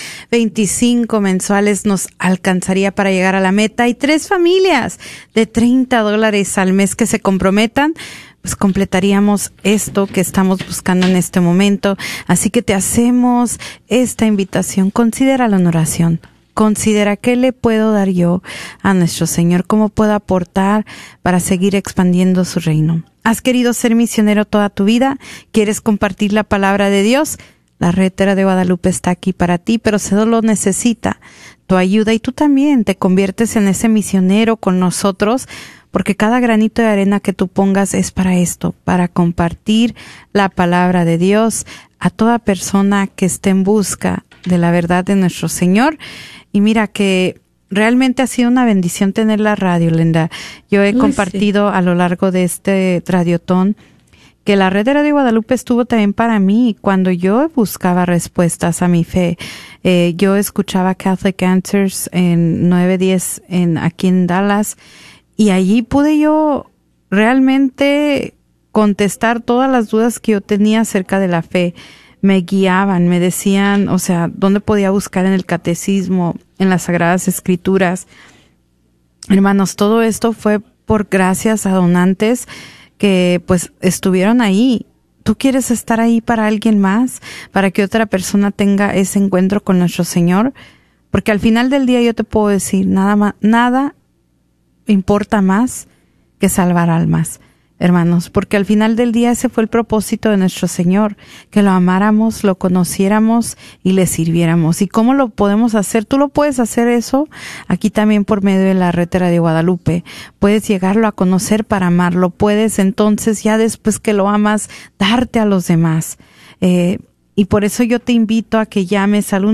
[SPEAKER 2] 125 mensuales nos alcanzaría para llegar a la meta. Y 3 familias de $30 al mes que se comprometan, pues completaríamos esto que estamos buscando en este momento. Así que te hacemos esta invitación. Considéralo en oración. Considera qué le puedo dar yo a nuestro Señor, cómo puedo aportar para seguir expandiendo su reino. ¿Has querido ser misionero toda tu vida? ¿Quieres compartir la palabra de Dios? La Retera de Guadalupe está aquí para ti, pero solo necesita tu ayuda y tú también te conviertes en ese misionero con nosotros, porque cada granito de arena que tú pongas es para esto, para compartir la palabra de Dios a toda persona que esté en busca de la verdad de nuestro Señor. Y mira que realmente ha sido una bendición tener la radio, Linda. Yo he compartido a lo largo de este radiotón que la Red de Radio Guadalupe estuvo también para mí cuando yo buscaba respuestas a mi fe. Yo escuchaba Catholic Answers en 910 aquí en Dallas, y allí pude yo realmente contestar todas las dudas que yo tenía acerca de la fe. Me guiaban, me decían, o sea, dónde podía buscar en el catecismo, en las Sagradas Escrituras. Hermanos, todo esto fue por gracias a donantes que pues estuvieron ahí. ¿Tú quieres estar ahí para alguien más? Para que otra persona tenga ese encuentro con nuestro Señor. Porque al final del día yo te puedo decir, nada importa más que salvar almas. Hermanos, porque al final del día ese fue el propósito de nuestro Señor, que lo amáramos, lo conociéramos y le sirviéramos. ¿Y cómo lo podemos hacer? Tú lo puedes hacer eso aquí también por medio de la Retera de Guadalupe. Puedes llegarlo a conocer para amarlo. Puedes entonces, ya después que lo amas, darte a los demás. Y por eso yo te invito a que llames al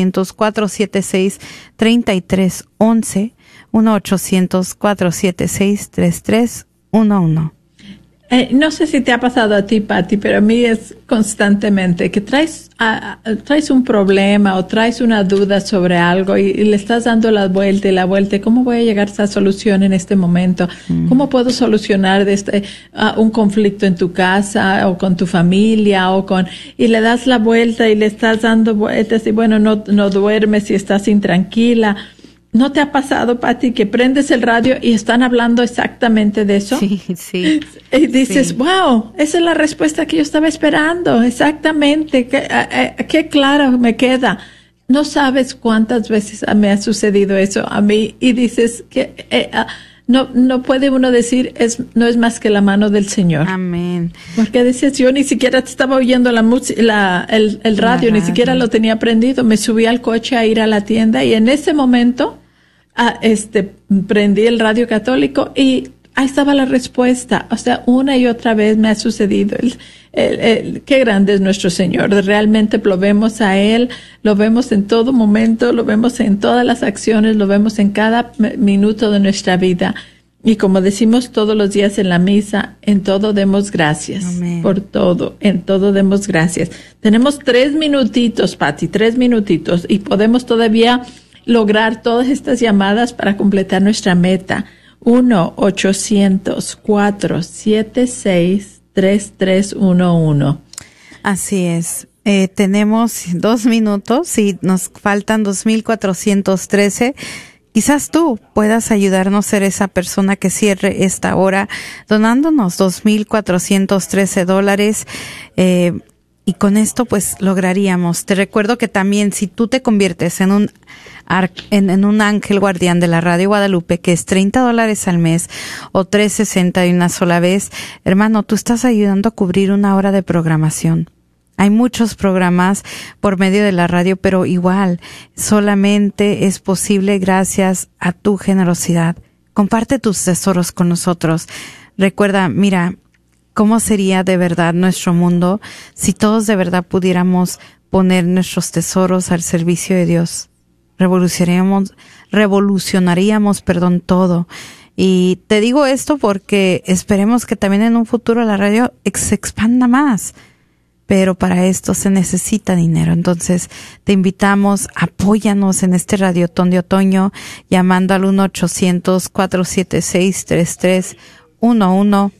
[SPEAKER 2] 1-800-476-3311, 1-800-476-3311.
[SPEAKER 4] No sé si te ha pasado a ti, Patti, pero a mí es constantemente que traes un problema o traes una duda sobre algo y le estás dando la vuelta y la vuelta. ¿Cómo voy a llegar a esa solución en este momento? ¿Cómo puedo solucionar un conflicto en tu casa o con tu familia y le das la vuelta y le estás dando vueltas y bueno, no duermes y estás intranquila? ¿No te ha pasado, Patti, que prendes el radio y están hablando exactamente de eso?
[SPEAKER 2] Sí.
[SPEAKER 4] Y dices, wow, esa es la respuesta que yo estaba esperando, exactamente, qué claro me queda. No sabes cuántas veces me ha sucedido eso a mí y dices que no puede uno decir, no es más que la mano del Señor.
[SPEAKER 2] Amén.
[SPEAKER 4] Porque decías, yo ni siquiera te estaba oyendo el radio, ni siquiera lo tenía prendido. Me subí al coche a ir a la tienda y en ese momento prendí el radio católico y ahí estaba la respuesta. O sea, una y otra vez me ha sucedido. Qué grande es nuestro Señor. Realmente lo vemos a Él, lo vemos en todo momento, lo vemos en todas las acciones, lo vemos en cada minuto de nuestra vida. Y como decimos todos los días en la misa, en todo demos gracias.
[SPEAKER 2] Amén.
[SPEAKER 4] Por todo, en todo demos gracias. Tenemos 3 minutitos, Patti, 3 minutitos, y podemos todavía lograr todas estas llamadas para completar nuestra meta. 1-800-476-3311.
[SPEAKER 2] Así es. Tenemos 2 minutos y nos faltan 2,413. Quizás tú puedas ayudarnos a ser esa persona que cierre esta hora donándonos $2,413. Y con esto pues lograríamos. Te recuerdo que también si tú te conviertes en un ángel guardián de la Radio Guadalupe, que es $30 al mes o $3.60 de una sola vez, hermano, tú estás ayudando a cubrir una hora de programación. Hay muchos programas por medio de la radio, pero igual, solamente es posible gracias a tu generosidad. Comparte tus tesoros con nosotros. Recuerda, mira, ¿cómo sería de verdad nuestro mundo si todos de verdad pudiéramos poner nuestros tesoros al servicio de Dios? Revolucionaríamos, todo. Y te digo esto porque esperemos que también en un futuro la radio se expanda más. pero para esto se necesita dinero. Entonces, te invitamos, apóyanos en este Radiotón de Otoño, llamando al 1-800-476-3311,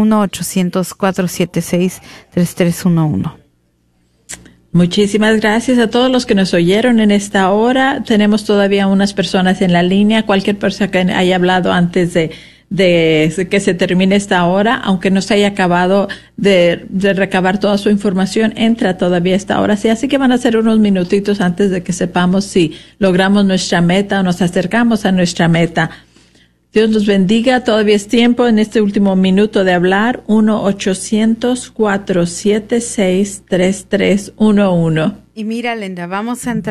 [SPEAKER 2] 1-800-476-3311.
[SPEAKER 4] Muchísimas gracias a todos los que nos oyeron en esta hora. Tenemos todavía unas personas en la línea. Cualquier persona que haya hablado antes de que se termine esta hora, aunque no se haya acabado de recabar toda su información, entra todavía esta hora. Sí, así que van a ser unos minutitos antes de que sepamos si logramos nuestra meta o nos acercamos a nuestra meta. Dios los bendiga. Todavía es tiempo en este último minuto de hablar. 1-800-476-3311.
[SPEAKER 2] Y mira, Linda, vamos a entrar